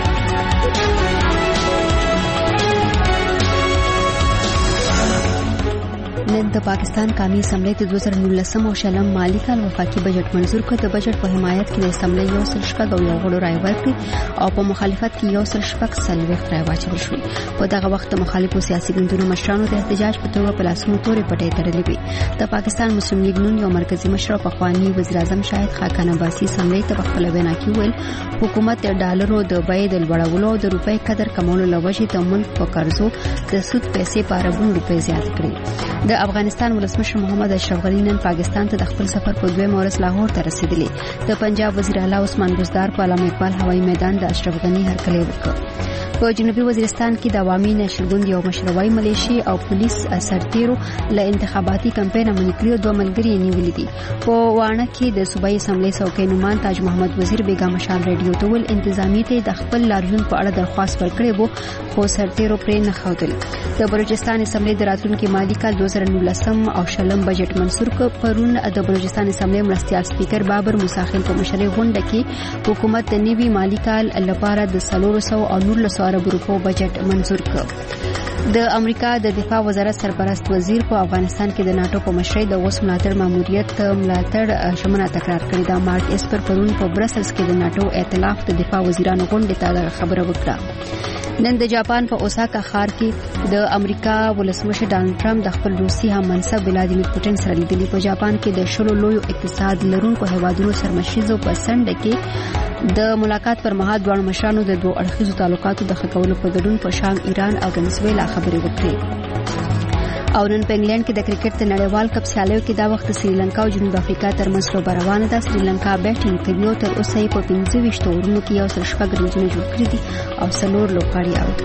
نن د پاکستان قومي اسمبلی د 2019 او شلم مالی کال وفاقي بجټ منظور کړ. د بجټ په حمایت کې د اسمبلی یو سل شپږ او یو غړو رائے ورکړي او په مخالفت کې یو سل شپږ څلوېښت رائے واچول شوې. په دغه وخت مخالفو سیاسي ګوندونو مشرانو د احتجاج په توګه په لاسونو تورې پټې تړلې وې. د پاکستان مسلم لیگ نون یو مرکزی مشر په خوانی وزیر اعظم شاهد خاقان عباسی اسمبلی ته په خپل وینا کې ویل حکومت د ډالرو د بیې د لوړولو او د روپۍ قدر کمولو لوجې د ملک په قرضو د سود پیسې په اربونو روپۍ زیات کړې. د افغانستان ولسمشر محمد اشرف غنی نن پاکستان ته د خپل سفر په دویم ورځ لاهور ته رسیدلی. د پنجاب وزیر اعلی عثمان بزدار په علامه اقبال هوایي میدان د اشرف غنی هرکلی وکړ. په جنوبي وزیرستان کې د عوامي نشل ګوند یو مشروعي ملیشي او پولیس سرتیرو له انتخاباتي کمپاین عملي کړو. دوه ملګري نیولې دي. په وانه کې د صوبایي اسمبلی څوکۍ نومان تاج محمد وزیر بیگا مشال ریډیو ته ول انتظامی ته د خپل لاریون په اړه درخواست ورکړې وو خو سرتیرو پرې نه ښودل. د بلوچستان اسمبلی د راتلونکي مالی کال 2019 او شلم بجټ منظور کړ. پرون د بلوچستان اسمبلی مرستیال سپیکر بابر موسی خیل په مشرۍ غونډه کې حکومت د نوي مالی کال لپاره د 300 او 19 ارب روپو بجټ منظور کړ. د امریکا د دفاع وزارت سرپرست وزیر په افغانستان کې د ناتو په مشرۍ د اوس ملاتړ ماموریت ملاتړ شمنه تکرار کړې ده. مارک اسپر پرون په برسلز کې د ناتو ائتلاف د دفاع وزیرانو غونډې ته خبره وکړه. نن د جاپان په اوساکا ښار کې د امریکا ولسمشر ډانلډ ټرمپ د خپل روسي هم منصب ولادیمیر پوتین سره لیدلي. په جاپان کې د شلو لویو اقتصاد لرونکو هیوادونو سرمشریزو په سنډه کې د ملاقات پر مهال دواړو مشرانو د دوه اړخیزو تعلقاتو د ښه کولو په ګډون په شام، ایران او وینزویلا خبرې وکړې. او نن په انګلند کې د کرکټ د نړیوال کپ سیالیو کې دا وخت سریلانکا او جنوب افریقا ترمنځ لوبه روانه ده. سریلانکا بیټینګ کوي او تر اوسه په 25 اورونو کې یو سل شپږ رنونه جوړ کړي دي او څلور لوبغاړي اوټ.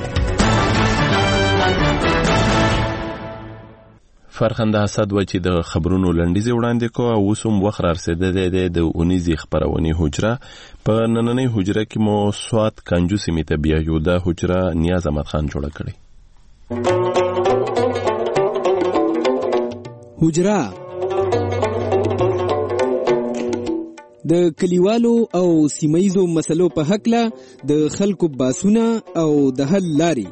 فرخنده حسد و چې د خبرونو لنډیزې وړاندې کو او وسوم وخت رارسېده د اونیزي خبرونې حجره. په نننۍ حجره کې مو سوات کنجوسي میته بیا یو د حجره نیاز احمد خان جوړ کړی. حجره د کلیوالو او سیمایزو مسلو په حق له د خلکو باسونه او د حل لاري.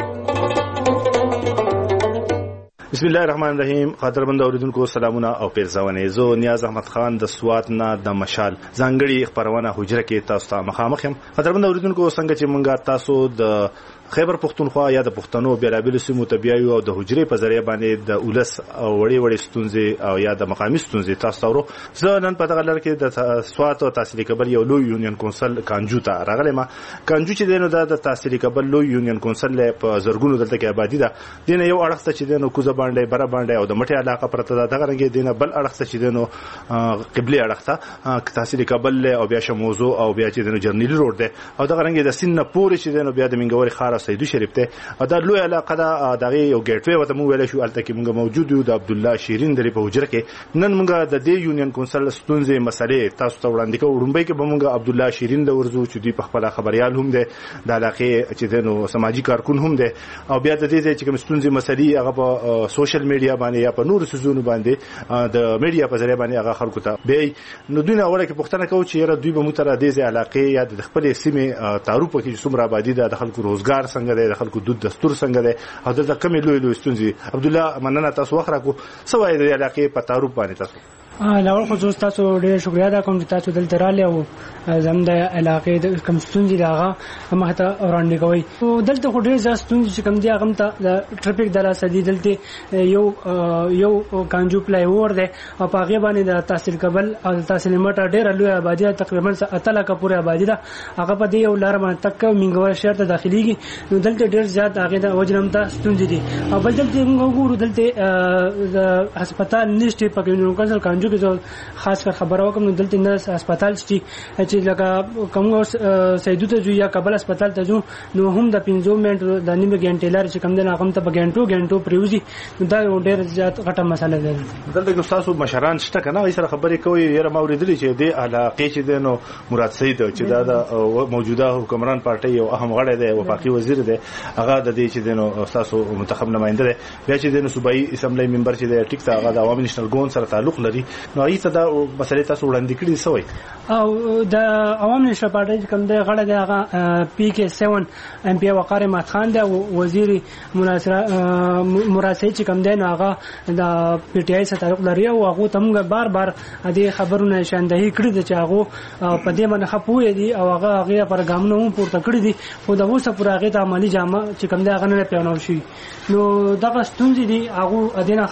بسم الله الرحمن الرحیم. خاطرمند اوریدونکو سلامونه او پیرزونه. زه نیاز احمد خان د سوات نه د مشال ځانګړي خبرونه حجره کې تاسو ته مخامخ یم. خاطرمند اوریدونکو څنګه چې مونږه تاسو د خیبر پختونخوا یا د پښتنو بیلابل سیمو ته بیایو او د حجرې په ذریعہ باندې د اولس او وړي ستونزې او یا د مقامي ستونزې تاسو ته ورو. زه نن په دغه لړ کې د سوات او تحصیلي کابل یو لوی یونین کونسل کانجو ته راغلی ما. کانجو چې دینو د تحصیلي کابل لوی یونین کونسل په زرګونو دلته کې آبادی ده. دینه یو اړخ ته چې دینو کوزه باندې بره باندې او د مټي علاقه پرته ده. دغه رنګ دینه بل اړخ ته چې دینو قبلي اړخ ته تحصیلي کابل او بیا شموزو او بیا چې دینو جرنیلی روډ ده او دغه رنګ د سین نه پورې چې دینو بیا د منګوري خار او سیدو شریف ته او دا لوی علاقه دا دغه یو ګیټ وی وته مو ویل شو الته کې مونږ موجود یو د عبد الله شیرین درې په حجره کې. نن مونږ د دې یونین کونسل ستونزې مسلې تاسو ته وړاندې کوو. وړاندې کې به مونږ عبد الله شیرین د ورزو چې دی په خپل خبريال هم ده د علاقې چې دنو سماجی کارکون هم ده او بیا د دې چې کوم ستونزې مسلې هغه په سوشل میډیا باندې یا په نور سيزونو باندې د میډیا په ذریعہ باندې هغه خلکو ته به نو دوی نه اوره کې پښتنه کوي چې یره دوی به متره د دې علاقې یا د خپل سیمه تعارف کې څومره آبادی ده، د خلکو روزګار څنګه ده، د خلکو دود دستور څنګه ده او د کمی لوی ستونزې. عبد الله مننه تاسو وخت راکو سوای د علاقې په تعارف باندې تاسو لاول خصوص تاسو ډېر شکریا ادا کوم چې تاسو دلته راغلی او زموږ د علاقې د کوم ستونزې راغه مخه ته وړاندې کوي. او دلته خو ډېر ځای ستونزې چې کوم دي هغه ته د ټریفیک د لاسه دي. دلته یو کانجو پلای اور ده او په هغه باندې د تحصیل کابل او د تحصیل مټه ډېر لوی آبادی تقریبا 8 لک پورې آبادی ده. هغه په دې یو لار باندې تک منګور شهر ته داخليږي. نو دلته ډېر زیات هغه د وجنم ته ستونزې دي. او بل دلته موږ ګورو دلته د هسپتال نشته په یونین کونسل کانجو کې خاص کر خبره وکم. دلته نه هسپتال چې لکه کوم سیدو ته جو یا کابل هسپتال ته جو نو هم د 15 منټ د نیمه غنټې لار چې کوم نه هغه ته په غنټو پریوزي. دا ډېر زیات غټه مسله ده. دلته نو تاسو مشران شته کنه وایي سره خبرې کوي یره ما ورېدلې چې د علاقې چې دنو مراد سید چې دا موجوده حکمران پارټي او اهم غړی دی وفاقي وزیر دی هغه د دې چې دنو تاسو منتخب نمائنده دی بیا چې دنو صوبایي اسمبلی ممبر چې دی ټیک ته هغه د عوامي نېشنل ګوند سره تعلق لري نو ایته دا مسلې تاسو وړاندې کړې سوې او د عوام نشر پارټي کوم د غړ د هغه پی کې 7 ام پی وقار احمد خان د وزیر مراسي چې کوم دی نو هغه د پی ټ آی سره تعلق لري او هغه تم بار بار دې خبرونه نشاندهي کړې د چې هغه په دې باندې خپوي دي او هغه پروګرامونه هم پورته کړی دي خو دا اوسه پر هغه د عملی جامه چې کوم دی هغه نه پیاوړ شي نو دا ستونزې دي هغه ادینه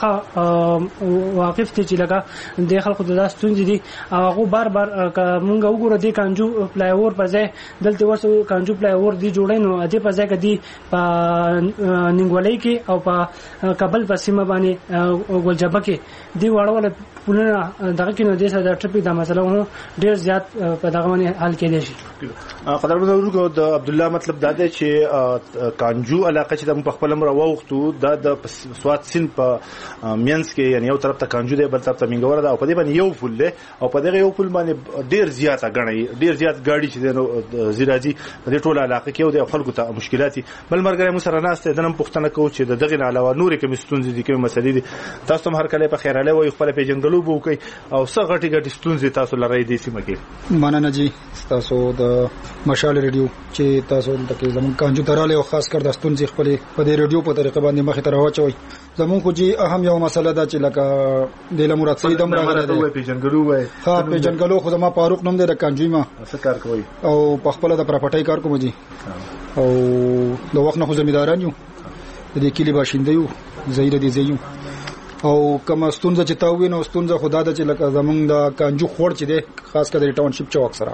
واقف دي چې لګه د خلکو د ستونزې دي هغه بار بار مونږ وګورو د کانجو پلای اور په ځای دلته ورسو کانجو پلای اور دی جوړای نو د په ځای کې دی په ننګولای کې او په کابل په سیمه باندې ګلجبه کې دی واړول پونه دغه کې نو د ساده ټریفیک د مسله هو ډیر زیات په دغه باندې حل کېدی شي قدرمن ورګو د عبد الله مطلب دا دی چې کانجو علاقه چې د خپل امر وختو د سواد سین په مینس کې یعنی یو طرف ته کانجو دی بل طرف ته منګور ده او په دې باندې یو پل دی او په دغه یو پل باندې ډیر زیات غړي ډیر زیات ګاډي چې نو زیراجی په دې ټوله علاقه کې او د خلکو ته مشکلات بل مرګره مو سره ناشته دنه پښتنه کو چې دغه نه علاوه نورې کوم ستونزې دي کوم مسلې دي تاسو هم هر کله په خیر اله وي خپل پیژنګلو بو کوي او څه غټي غټي ستونزې تاسو لرئ دي سیمه کې مننه جی تاسو د مشال ریډیو چې تاسو د زمون کانجو تراله او خاص کر د ستونزې خپل په دې ریډیو په طریقه باندې مخې ته راوچوي زمون خو جی اهم یو مسله ده چې لکه د لمرات سید هم راغله ده پیژنګلو وای ها پیژنګلو خو ما فاروق نوم دی د کانجوی ما څه کار کوي او په خپل د پراپټای کار کوم جی او د وخت نه خو زمیداران یو د کلی باشنده یو زیره دي زیو او کوم ستونزه چې تاوي نو ستونزه خدا د چې لکه زمونږ د کانجو خور چې دی خاص کر د ټاونشپ چوک سره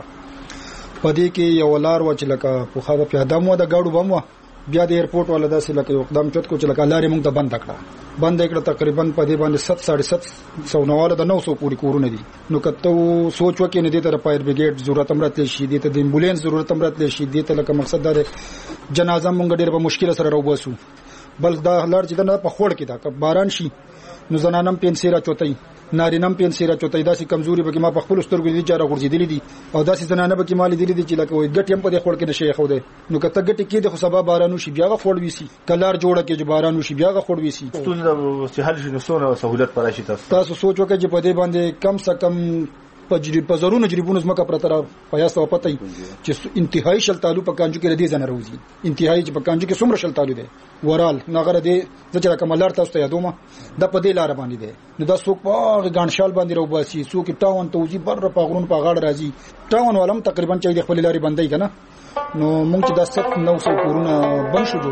پدې کې یو لار و چې لکه په خاطر پیاده مو د گاډو بم و بیا د ایرپورټ ولا داسې لکه یو قدم چت کو چې لکه لارې مونږ ته بند کړه تقریبا په دې باندې 7.5 نواله د 900 پوری کورونه دي نو کته سوچ وکې نه دي تر فایر بریګیډ ضرورت هم راتلی شي دي ته د امبولانس ضرورت هم راتلی شي دي ته لکه مقصد دا جنازه مونږ ډېر په مشکل سره راوباسو بل دا لار چې دا په خوړ کې دا که باران شي نو زنانم پنسیرا چوتای نارینم پنسیرا چوتای داسې کمزوري به کې ما په خپل سترګو دي جاره غورځېدلې دي او داسې زنانه به کې مال دي چې لکه وي ګټ هم په دې خوړ کې نشي خو ده نو کته ګټ کې د خو سبا بارانو شي بیا غ خوړ ویسي کلار جوړه کې چې بارانو شي بیا غ خوړ ویسي ستونزه چې حل شي نو سونه سہولت پراشي تاسو سوچ وکړئ چې په دې باندې کم څه کم په زرونه جریبونو زمکه پرتره پیاسه پته چې انتهایی شلتالو په کانجو کې ردی زنه روزي انتهایی چې په کانجو کې څومره شلتالو دي ورال نغره دي ځکه کملار تاسو ته یادومه د په دې لار باندې دي نو دا څوک په غانشال باندې روباسي څوک ټاون توزی بر په غرون په غاړه راځي ټاون ولم تقریبا چې د خپل لاري بندي کنه نو مونږ چې د 900 کورونه بند شو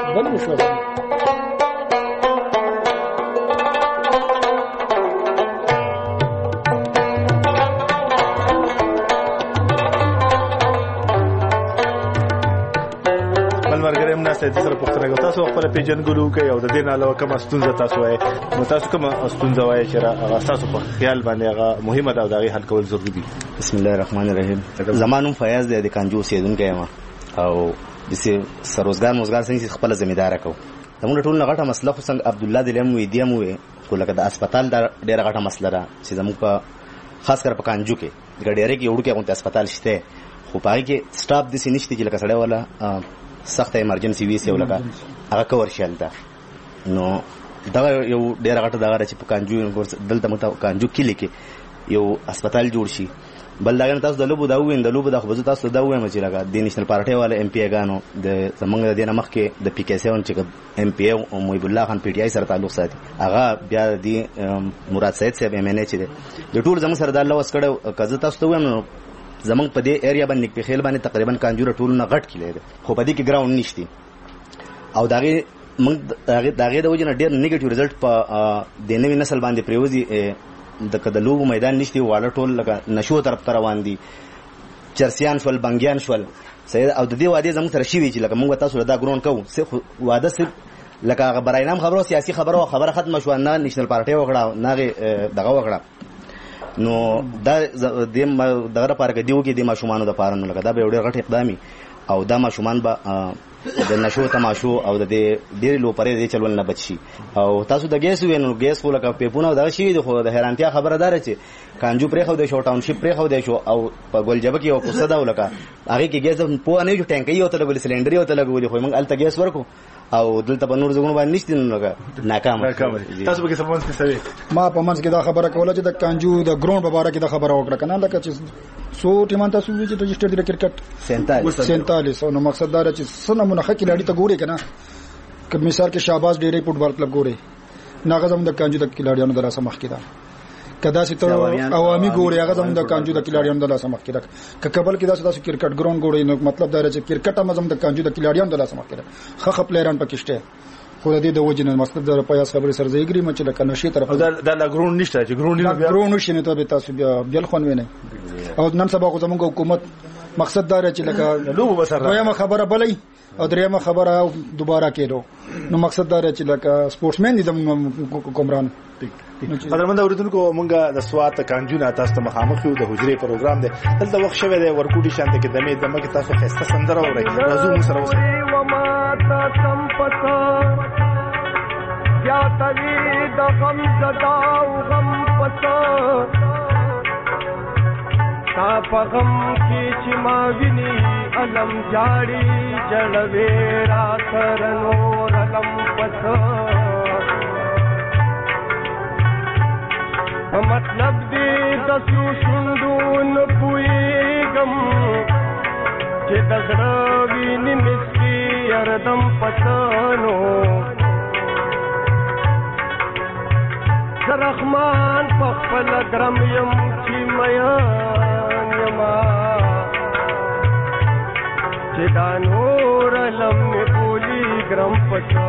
سره پښتنه تاسو خپل پیژنګلو کوي او د دې نه علاوه کوم ستونزه تاسو وای نو تاسو کوم ستونزه وای چې تاسو په خیال باندې هغه مهمه ده او دغه حل کول ضروري دي بسم الله الرحمن الرحیم زمانم فیاض د کانجو سیدونکو یم او د سروزګار موزګار څنګه خپل ځمیدار کو زموږ ټول نه غټه مسله خو څنګه عبد الله دلم وې دیم وې خو لکه د هسپتال ډیره غټه مسله ده چې زموږ په خاص کر په کانجو کې ګډیره کې وړو کې غونډه هسپتال شته خو پای کې سټاف د سینشتي چې لکه سړی ولا سخت ایمرجنسي وی سی ولګه هغه کور شالته نو دا یو ډیر غټه دا چې په کانجو دلته مت کانجو کې لیکي یو هسپتال جوړ شي بل دا تاسو د لوبو دا وین د لوبو د خو تاسو دا وایم چې لګه د نېشنل پارټي والے ایم پی غانو د زمنګ د دینه مخ کې د پی کې 7 چې ایم پی او محب الله خان پی ټی آی سره تعلق ساتي هغه بیا د مراد سید صاحب ایم ان ای چې د ټول زمنګ سره د الله وس کړه کزه تاسو وایم زمنګ په دې ایریا باندې په خیل باندې تقریبا کانجوره ټول نه غټ کړي خو په دې کې ګراوند نشتی او داغه موږ داغه د وجه نه ډېر نیگیټیو ریزلټ په د نوې نسل باندې پریوزي د کدلو میدان نشتی واړه ټول لکه نشو طرف ته روان دي چرسیان شول بنګیان شول سید او د دې واده زموږ سره شي وی چې لکه موږ تاسو دا ګرون کوو واده صرف لکه براینام خبرو سیاسي خبره ختم شو نه نېشنل پارټي وکړه نه دغه وکړه نو دا دغه لپاره کې دیو کې د ماشومان د پاره نو لکه دا به ډېر غټ اقدامي او دا ماشومان به د نشو تماشو او د ډېر لو پرې د چلول نه بچي او تاسو د ګیس وینو ګیس خو لکه پیپونه دا شي د خو د حیرانتیا خبره ده چې کانجو پرې خو د شو ټاونشپ پرې خو د شو او په ګلجبه کې او کوڅه دا ولکه هغه کې ګیس په نه جو ټانکي او ته لګول سلندري او ته لګول خو موږ الته ګیس ورکو او دلته په نور ځګونو باندې نشته نو ناکام. تاسو به څه پوښتنه کوئ؟ ما په منځ کې دا خبره کوله چې د کانجو د ګراوند په اړه کې دا خبره وکړه کنه لکه چې سو ټیمان تاسو چې رجسټر دي کرکټ 47 نو مقصد دا چې سنمونه خکې لړۍ ته ګوري کنه که مثال کې شاباز ډېرې فوټبال کلب ګوري ناغه زم د کانجو د کلاډیانو د لاسه مخ کې ده کدا چې ته عوامي ګوري هغه زم د کانجو د کلاډیانو د لاسه مخ کې ده که کبل کې تاسو کرکټ ګراوند ګوري نو مطلب دا چې کرکټ هم زم د کانجو د کلاډیانو د لاسه مخ کې ده خخ پلیران پکشته خو د دې د وجنه مطلب د پیاس خبرې سره زیګری مچ لکه نشي طرف دا لا ګراوند نشته چې ګراوند نشي ته به تاسو بیا خون ویني او نن سبا خو زموږ حکومت مقصد دا چې لکه لوب بسره دویمه خبره بلې او دریمه خبره دوباره کېدو نو مقصد دا چې لکه سپورټسمن دي د کومران. قدرمن اوریدونکو مونږه د سوات کانجونه تاسو ته مخامخ یو د حجرې پروګرام دی دلته وخت شوه دی ورکوټي شانته کې دمه دمه کې تاسو خسته سندره اورئ راځو موږ سره اوسئ. وما تسمپتا یا تلی د غم زدا او غم پتا تا په غم کې چې ما ویني علم جاړي جړوي را سرنو علم پتا مطلب دې د شوندون پويګم چې د زړه ویني مسکی اردم پتانو رحمان په خپل ګرم يم چې میان یما چې دا نور لم بولی ګرم پتا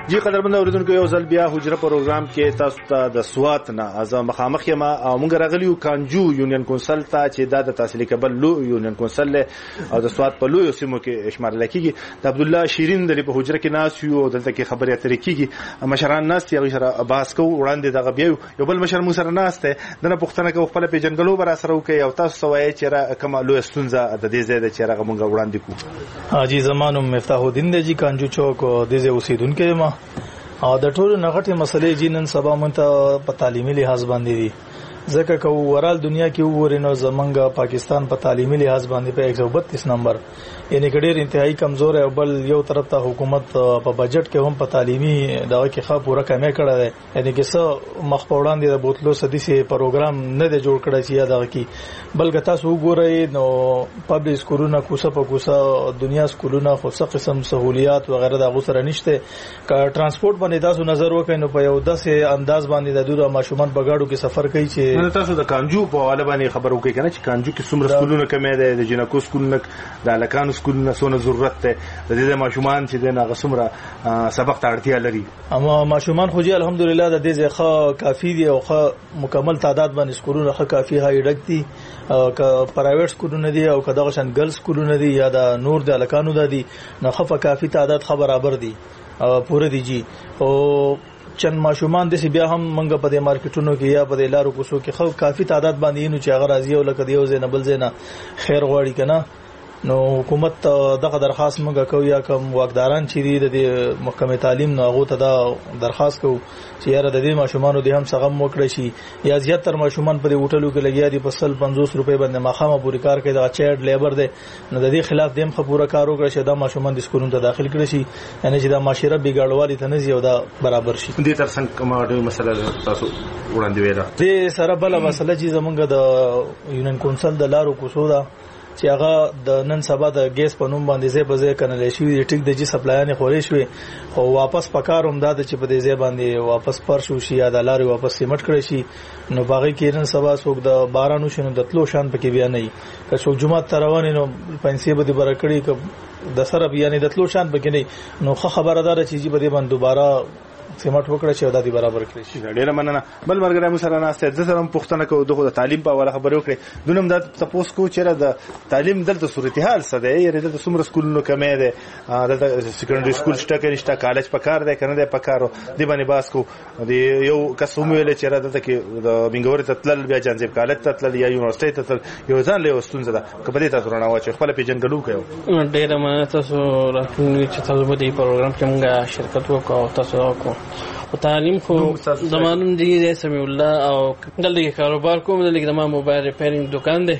جی قدرمن اوریدونکو یو ځل بیا حجره پروګرام کې تاسو ته د سوات نه از مخامخ یم او موږ راغلیو کانجو یونین کونسل ته چې د تحصیلي کبل لو یونین کونسل او د سوات په لوی سیمو کې شمار لکېږي د عبد الله شیرین د په حجره کې ناس یو دلته کې خبرې اترې کېږي مشران ناس یې سره بحث کوو وړاندې دغه بیا یو بل مشر مو سره ناس ته دنه پښتنه کې خپل پیژنګلو بر سره وکي او تاسو سوای چې کومه لوی ستونزه د دې ځای د چیرغه مونږ وړاندې کوو. حاجی زمانو مفتاح الدین دی جی کانجو چوک د دې اوسیدونکو ما د ټولو نغټي مسلې جنن سبا مونته په تعلیمي لحاظ باندې دي ځکه کو ورال دنیا کې وورینو زمنګ پاکستان په تعلیمي لحاظ باندې په 132 نمبر یعنی ډېر انتهایی کمزور او بل یو طرف ته حکومت په بجټ کې هم په تعلیمي دغه کې ښه پوره کمې کړه ده یعنی کې څه مخ په وړاندې د بوتلو سدي سي پروګرام نه دی جوړ کړی چې دغه کې بلکې تاسو وګورئ نو پبلک سکولونه کوسه په کوسه دنیا سکولونه خو څه قسم سہولیات وغیرہ د غوسره نشته ک ترانسپورت باندې تاسو نظر وکړئ نو په یو داسې انداز باندې د دوه ماشومان په گاډو کې سفر کوي چې تاسو د کانجو په حواله باندې خبر وکړئ کنه چې کانجو کې څومره سکولونه کمې ده د جنکو سکولونه د الکانو سکولونه څونه ضرورت ده د دې ماشومان چې د هغه څومره سبق ته اړتیا لري اما ماشومان خو جی الحمدلله د دې ځخه کافی دي او ښه مکمل تعداد باندې سکولونه ښه کافی هاي ډک دي ک پرایویټ سکولونه دي او کداغه شان ګرلز سکولونه دي یا د نور د الکانو دي نو ښه کافی تعداد خبر برابر دي پوره دي جی او چند ماشومان د سی بیا هم منګه په دې مارکیټونو کې یا په دې لارو کوڅو کې خو کافی تعداد باندې نو چې هغه راځي او لکه دیو زینبل زینا خیر غواړي کنه نو حکومت دغه درخواست موږ کوو یا کوم واکداران چې د محکمه تعلیم نو هغه ته دا درخواست کوو چې یاره د دې ماشومانو د هم څنګه موکړی شي یا زیاتره ماشومان په هوټلو کې لګیا دي په 50 روپے باندې ماخامه پوری کار کوي دا چایلډ لیبر دی نو د دې خلاف دیم خبره کار وکړي چې دا ماشومان د سکولونو ته داخل کړي شي یعنی چې دا معاشره بیګاړوالي ته نه زیو دا برابر شي دې تر څنګه کومه مسله تاسو وړاندې ویلا دې سره بل مسله چې زمونږ د یونین کونسل د لارو کوڅو دا چې هغه د نن سبا د ګیس په نوم باندې ځای په ځای کنل شي ټیک د جی سپلایانه خوري شوی خو واپس پکاروم دا چې په دې ځای باندې واپس پر شو شي یا د لاري واپس سیمټ کړی شي نو باغی کې نن سبا څوک د بارانو شنو د تلو شان پکې بیا نه که څوک جمعه تروان نو پنځه به د برکړی ک د سره بیا نه د تلو شان پکې نه نو خبردار چې به باندې دوباره سیمټ وکړه چې دا دي برابر کړی شي. ډېر مننه. بل مرګره مو سره ناسته د سره پښتنه کو دغه تعلیم په اړه خبرې وکړي. دونم د تاسو کو چیرې د تعلیم دلته صورتحال څه دی؟ یره دلته څومره سکولونو کمې ده؟ دلته سیکنډري سکول شته کې نشته، کالج په کار دی کنه دی په کارو دی باندې باس کو دی یو کسوم ویل چې دلته کې د بنګور ته تل بیا جانځب کالج ته تل یا یونیورسيټي ته تل یو ځان له وستونزه ده کبه تاسو رانه واچ خپل پیجنګلو کوي. ډېر مننه تاسو راټول چې تاسو په دې پروګرام کې موږ شرکت وکړو تاسو وکړو. او تعلیم خو زمانم دی سمي الله او دلته کاروبار کوم دلته د ما موبایل ریپیرینګ دکان دی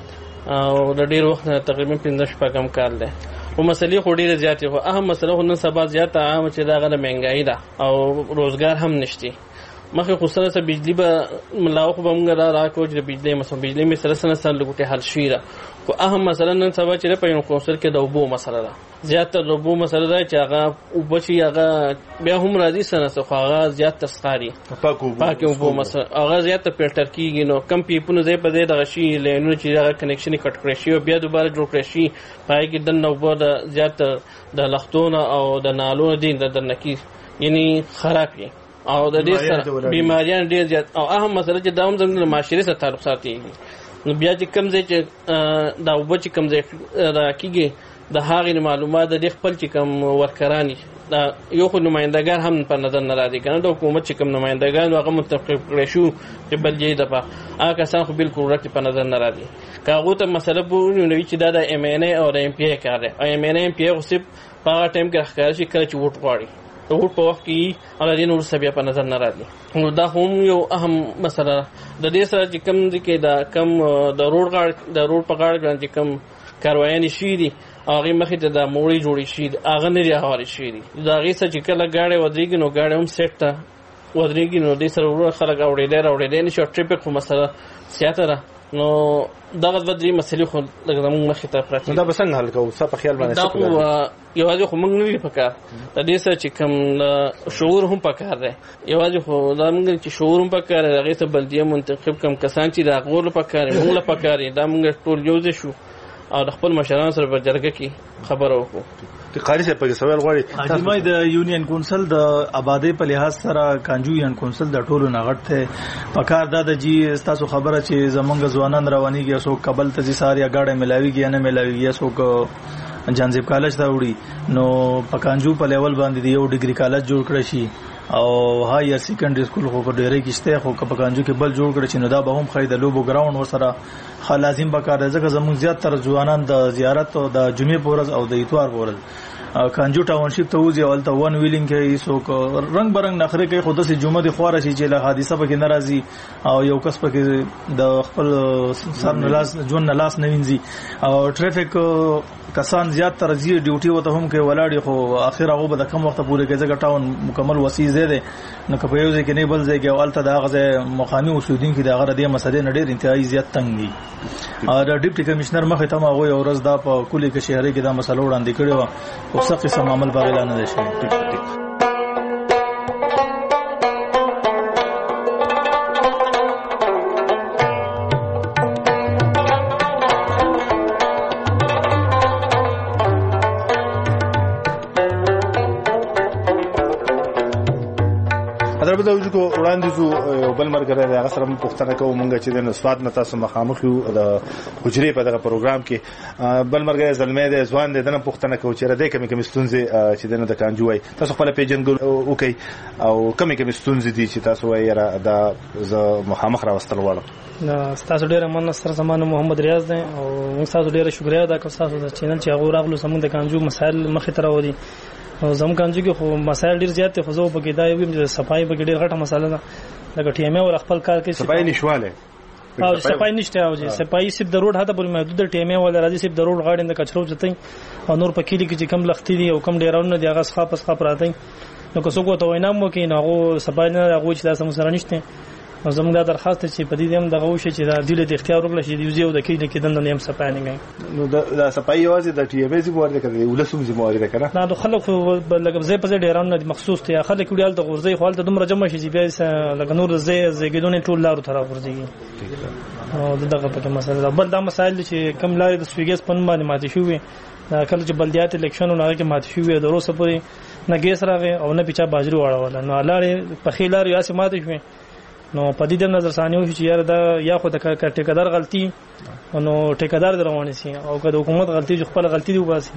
او د ډیر وخت تقریبا 15 شپږم کال دی او مسلې خو ډیره زیاتې خو اهم مسله خو نن سبا زیاته عام چې دا غره مهنګای ده او روزګار هم نشته. مخه خو سره بجلی به ملاو خو بمګه را کوج د بجلی مثلا بجلی می سره سره لګوټه حل شیره خو اهم مثلا نن سبا چې په یو کونسل کې د اوبو مسله ده زیاته د اوبو مسله ده چې هغه وبچي هغه بیا هم راځي سره خو هغه زیاته سخاري پاکو اوبو مسله هغه زیاته فلټر کیږي نو کم پیپونو زې په دې دغه شی لینو چې هغه کنیکشن کټ کړی شي او بیا دوباره جوړ کړی شي پای کې د نو بو د زیاته د لختونه او د نالونو دین د نکی یعنی خراب دي او د دې سره بیماریان ډېر زیات او اهم مسله چې داوم زموږ معاشري سره تعلق ساتي نو بیا چې کم ځای چې دا وبچ کم ځای راکېږي د هغې معلومات د خپل چې کم ورکرانی دا یو خو نمائندګان هم په نظر نه راځي کنه د حکومت چې کم نمائندګان هغه متفق کړي شو چې بل جې دغه هغه کسان خو بالکل ورته په نظر نه راځي کاغه ته مسله بوونی چې دا د ام ان ای او د ام پی ای کار دی ام ان ای ام پی ای خو صرف په هغه ټایم کې ښکار شي کله چې ووټ غواړي ووټ په وخت کې او د دې نور سبیا په نظر نه راځي نو دا هم یو اهم مسله د دې سره چې کم دي کې دا کم د روډ په غاړه باندې کم کاروایي شي دي هغه مخې ته د موړي جوړی شي هغه نه راوړي شي دي دا غي څه چې کله گاډي ودرېږي نو گاډي هم سیټ ته ودرېږي نو د سره ورو خلک اورېدل نشي ټریفیک خو مسله سیاته نو دغه بدري مسلې خو لکه موږ مخې ته پراته دا به څنګه حل کوو څه په خیال باندې څه کوو یوازې خو موږ نه لري پکار د دې سره چې کوم شعور هم پکار دی یوازې خو دا موږ چې شعور هم پکار دی هغه ته بلدیه منتخب کم کسان چې دا غوړ پکار موږ له پکار دا موږ ټول یو ځای شو او د خپل مشرانو سره په جرګه کې خبرو وکړو. قاری صاحب په سوال غواړي حاجی د یونین کونسل د آبادی په لحاظ سره کانجو یونین کونسل د ټولو نغټ ته پکار د جی تاسو خبره چې زمونږ ځوانان روانيږي سو قبل ته ساري اگاړه ملاويږي نه ملاويږي سو جانزیب کالج ته وړي نو پکانجو په لیول باندې یو ډیګري کالج جوړ کړی شي او هایر سیکنډری سکول خو په ډیره کې شته خو پکانجو کې بل جوړ کړی چې نو دا به هم خیر د لوبو ګراوند ورسره خلازم پکار دی ځکه زموږ زیات تر ځوانان د زیارت او د جمعې پورز او د اتوار پورز کانجو ټاونشپ ته وځي او ته ون ویلینګ کې سو رنگ برنګ نخره کوي خود سي جمعه د خواره شي چې له حادثه پکې ناراضي او یو کس پکې د خپل سر نلاس جون نلاس نه وینځي او ټریفیک کسان زیات تر ځي ډیوټي وته هم کې ولاړی خو اخر هغه به د کم وخت پورې کې ځکه ټاون مکمل وسیع زیاده نو کپه یو ځکه نه بل ځکه او الته د هغه مقامي اوسیدونکو د هغه د مسلې نړۍ انتهایی زیات تنګ دي او د ډیپټي کمشنر مخه ته ما یو ورځ دا په کلی کې شهري کې دا مسله وړاندې کړې و او څه قسم عمل باغ اعلان نه شي. د وجو وړاندې بل مرګره هغه سره پوښتنه کوم مونږ چې د نسواد نه تاسو مخامخ یو د حجرې په دغه پروګرام کې بل مرګره زلمې د ځوان د دنه پوښتنه کوي چې ردې کمی ستونزې چې دنه د کانجو وای تاسو خپل پیجنګ وکي او کمی ستونزې دي چې تاسو وای را د مخامخ راوستل وړم. تاسو ډیره من سره زمانه محمد ریاض دی او موږ تاسو ډیره شکریا ادا کوم تاسو د چینل چې هغه راغلو سمون د کانجو مسائل مخې ته راوړي او زموږ کانجو کې خو مسائل ډیر زیات دي خو زه په کې دا یو صفای په ډیر غټه مسله ده لکه ټیمه ور خپل کار کوي صفای نشواله او صفای نشته او صفای سیب د روډ هدا بل محدود ټیمه ول راځي سیب د روډ غاړې د کچرو چتای او نور په کلی کې چې کم لختي دي او کم ډیرونه دی هغه ښه پس ښه پراته نو که څوک ته وینا مو کې نو صفای نه هغه چې دا سم سره نشته او زموږ دا درخواست چې په دې هم دغه وشي چې دا د اختیار وکړي چې د یو د کې د دند نیم صفای نه غي نو دا صفای یوازې د ټي ام ای زموږ کړي ولسوم زموږ کړي نه نو خلک لکه زې په ډیران مخصوص ته خلک ویل د غورځي خپل د دومره جمع شي چې بیا لکه نور زېګیدون ټول لارو تر غورځي او دغه په مسله بل دا مسائل چې کم لارې د سویګس پن باندې ماتې شوې دا کله چې بلدیات الیکشن نه کې ماتې شوې د روسه پورې نه ګیس راغی او نه پیچا باجرو واړول نو لارې په خیلار یاسه ماتې شوې نو په دې د نظر ثانیو چې یار دا یا خو د ټیکدار غلطي نو ټیکدار روان شي او که د حکومت غلطي خپل غلطي دی وباسي.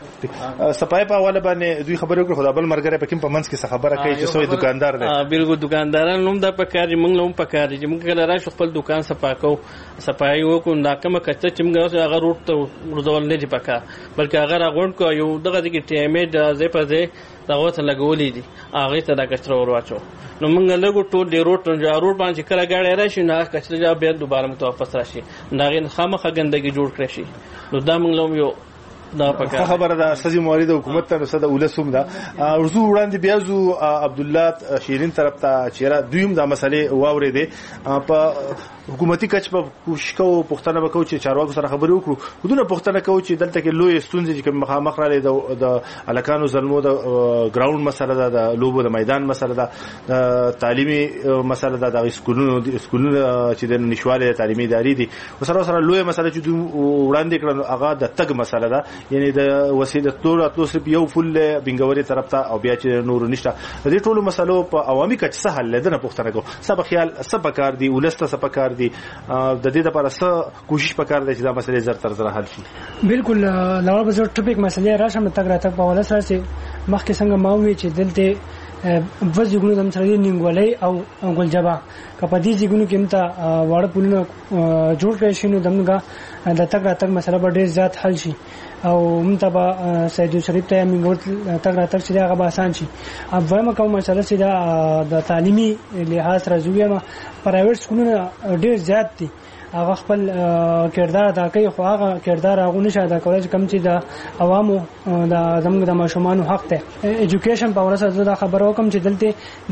صفای په حواله باندې دوی خبرې وکړو خدای بل مرګره پکې په منځ کې خبره کوي چې سوی دکاندار دی بالکل دکانداران نوم د پکاري موږ نوم پکاري چې موږ کله راشو خپل دکان صفاکو صفای وکړو ناکمه کچته چې موږ هغه روټ ته ورزول نه دی پکار بلکې هغه راغون کو یو دغه کې ټیمه د زې په زې دغه ته لګولې دي هغه ته د کچره ورواچو نو موږ لګو ټول دی روټ باندې کله گاډي راشي نه کچره بیا دوباره متواپس راشي دا خامخه ګندګي جوړ کړی شي نو دا موږ لوم یو دا پکې خبره ده سزي موارد حکومت ته نسد ولسوم ده ورزو وړاندې بیا زو عبد الله شیرین طرف ته چیرې دویم دا مسلې واورې دي په حکومتي کچ په کوشش کوو پښتنه وکاو چې چارواکو سره خبرې وکړو ودونه پښتنه کوو چې دلته کې لوی ستونزې چې مخامخ را لې د الکانو زلمو د ګراوند مسله ده د لوبو د میدان مسله ده د تعلیمي مسله ده د سکولونو چې د نشواله تعلیمي ادارې دي وسره لوی مسله چې وړاندې کړو هغه د تګ مسله ده یعنی د وسیله تور اتلو صرف یو فل بنګوري طرف ته او بیا چې نور نشته د دې ټولو مسلو په عوامي کچ سهل لدنه پښتنه کو سبا خیال سبا کار دی ولسته سبا کار دی د دې لپاره څه کوشش وکړ دی چې دا مسلې زر تر زر حل شي. بالکل لوړ بزر ټاپک مسلې راشم تک راته په ولا سره چې مخکې څنګه ماوي چې دلته وځګونو د مصري نینګولې او ګلجبا کپه دي ځګونو کې متا واړه پولونه جوړ کړی شنو دمګه د تک راته مسله به ډیر زیات حل شي او متبا سید شریف ته موږ تک راته چې هغه به آسان شي. اب وایم کوم مسله چې د تعلیمي لحاظ راځوي ما پرایویټ سکولونه ډیر زیات دي هغه خپل کردار ادا کوي خو هغه کردار هغه نشه ادا کولای چې کم چې د عوامو د زموږ د ماشومان حق ته ایجوکیشن په ورسره دا خبرو کوم چې دلته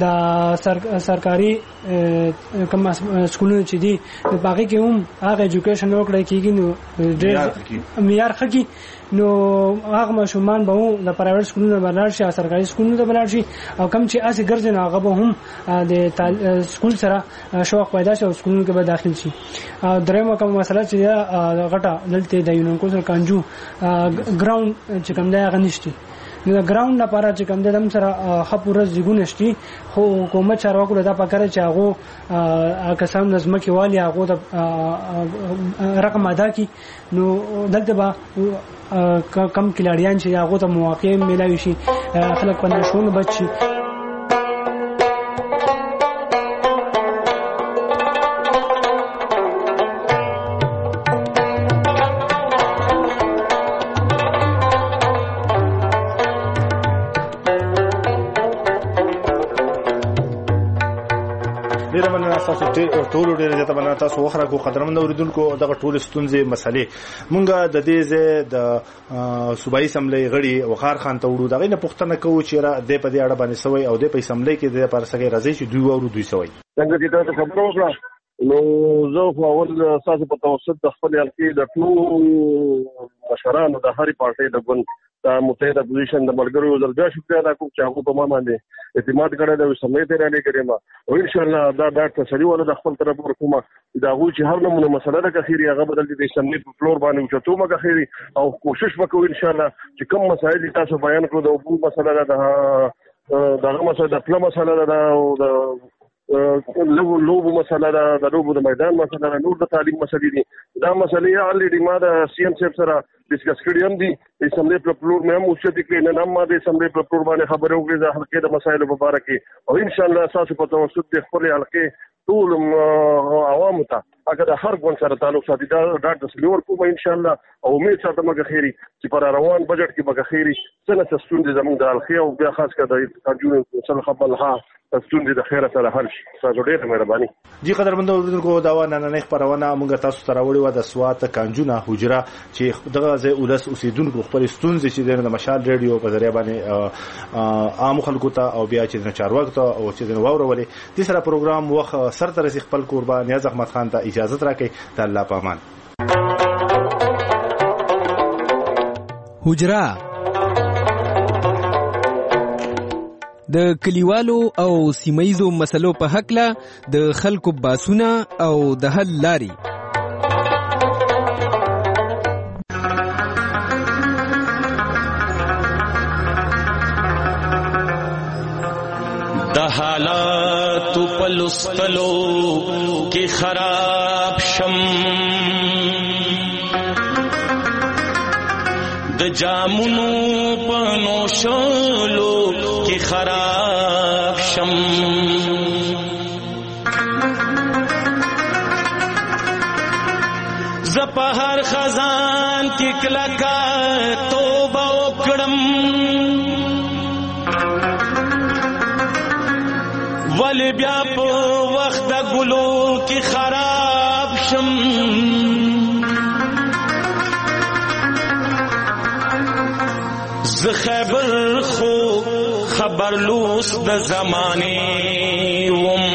د سرکاري کوم سکولونه چې دي په باقي کې هم هغه ایجوکیشن وکړي کیږي نو ډېر معیار خکې نو هغه ماشومان به د پرایویټ سکولونو بلار شي سرکاري سکولونو بلار شي او کم چې اسې ګرځنه هغه به هم د سکول سره شوق پیدا شي او سکولونو کې به داخل شي درېمه کوم مسله چې غټه دلته د یونکو سره کانجو ګراوند چې کوم دی هغه نشته. نو د ګراوند لپاره چې کوم دم سره خپورز زګونه شتي خو حکومت چارواکو دا پکاره چې هغه کسان نظمکه والی هغه د رقم ادا کی. نو دلته به کم کلاړیان چې هغه ته مواقع ملایوي شي خلک په نشونه بچي. ټول ډېر زیاته بنا تاسو وخره کو قدرمن اوریدونکو دغه ټول ستونزې مسلې مونږه د دې د صوبایي اسمبلی غړي وقار خان ته وړو دغه نه پوښتنه کوو چې را د په دې اړه باندې سوي او د په اسمبلی کې د پرسګي راځي چې دوی ورو دوی سوي څنګه چې تاسو خبرو وکړه نو زه خو اول تاسو په توسط د خپل حلقې د ټول مشرانو د هرې پارټۍ د ګوند د متحده اپوزیشن د ملګرو یو ځل بیا شکریه ادا کوم چې هغه په ما باندې اعتماد کړی دی او سمې ته رالي کړی ما او ان شاء الله دا تسلی ولا د خپل طرف ورکوم دا غو چې هر نمونه مسله ده کخيري هغه بدل دي سمې په فلور باندې او چتو ما کخيري او کوشش وکړو ان شاء الله چې کوم مسایل تاسو بیان کړو د وګړو مسله ده دغه مسله د پلان مسله ده او د لوبو مسله ده د لوبو د میدان مسله ده نور د تعلیم مسلې دي دا مسلې الریډي ما د سی ام صاحب سره ډیسکس کړې هم دي اسمبلی پر فلور مې هم اوچتې کړې نه ما د اسمبلی پر فلور باندې خبرې وکړې د حلقې د مسایلو په اړه کې او ان شاء الله تاسو په توسط د خپل حلقې ټول عوامو ته اګه د هر ګوند سره تعلق ساتي دا تسلیم ورکوم ان شاء الله او امید ساتم خیری چې پر روان بجټ کې به خیری څنګه ستوند زموږ د حلقې او بیا خاص کر د کارجونو سره خپل ها ستوند د خیره سره حل شي. تاسو ډېر مهرباني. جی قدرمن اوریدونکو دا نن خبرونه موږ تاسو سره وړي و د سوات کانجونه حجره چې دغه ځای اولس اوسیدونکو خپل ستونزې چې د مشال ریډیو په ذریعہ باندې عام خلکو ته او بیا چې د چارواکو ته او چې د واورولې د سره پروګرام وخت سر تر خپل قربان نیاز احمد خان ته اجازه راکړي. د الله پامان. حجره د کلیوالو او سیمایزو مسلو په حق له د خلکو باسونه او د حل لاري. د حالات په لستلو کې خراب شم د جامونو په نوشلو کې خراب شم ز په هر خزان کې کلکا توبه وکړم ول بیا په وخت د ګلو کې خراب شم ز خیبر خو خبر لوس د زمانه وم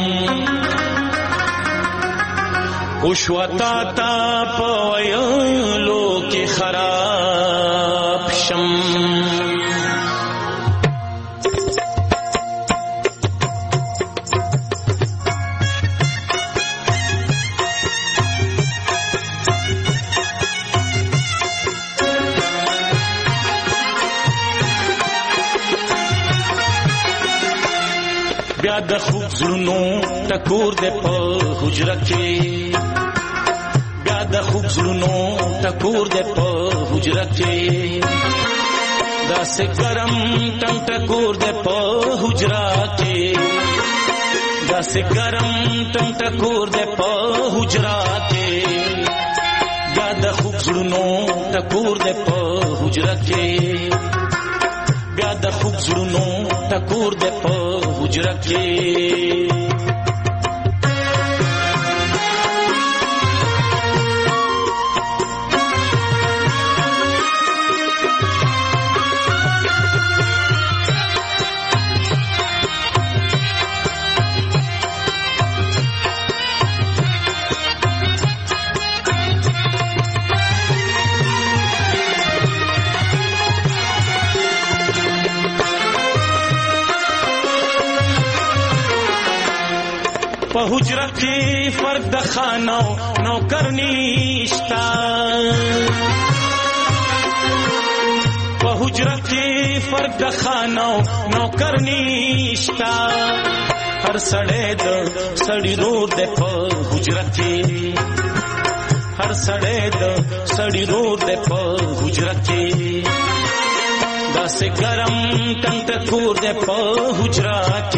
وشوتا تا پویلو کې خراب شم بیا د خوب زړونو ټکور دې په حجره کې بیا د خوب زړونو ټکور دې په حجره کې داسې ګرم ټنګ ټکور دې په حجره کې داسې ګرم ټنګ ټکور دې په حجره کې بیا د خوب زړونو ټکور دې په حجره کې بیا د خوب زړونو ټکور دې په حجره کې په حجره کې فرق د خانو نوکر نشتا په حجره کې فرق د خانو نوکر نشتا هر سړی د سړی رور د په حجره کې هر سړی د سړی رور د په حجره کې داسې ګرم ټنګ ټکور د په حجره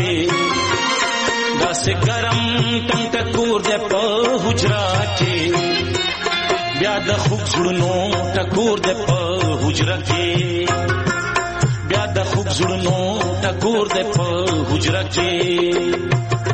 کې داسې ګرم ټنګ ټکور د په حجره کې بیا د خوږ زړونو ټکور د په حجره کې بیا د خوږ زړونو ټکور د په حجره کې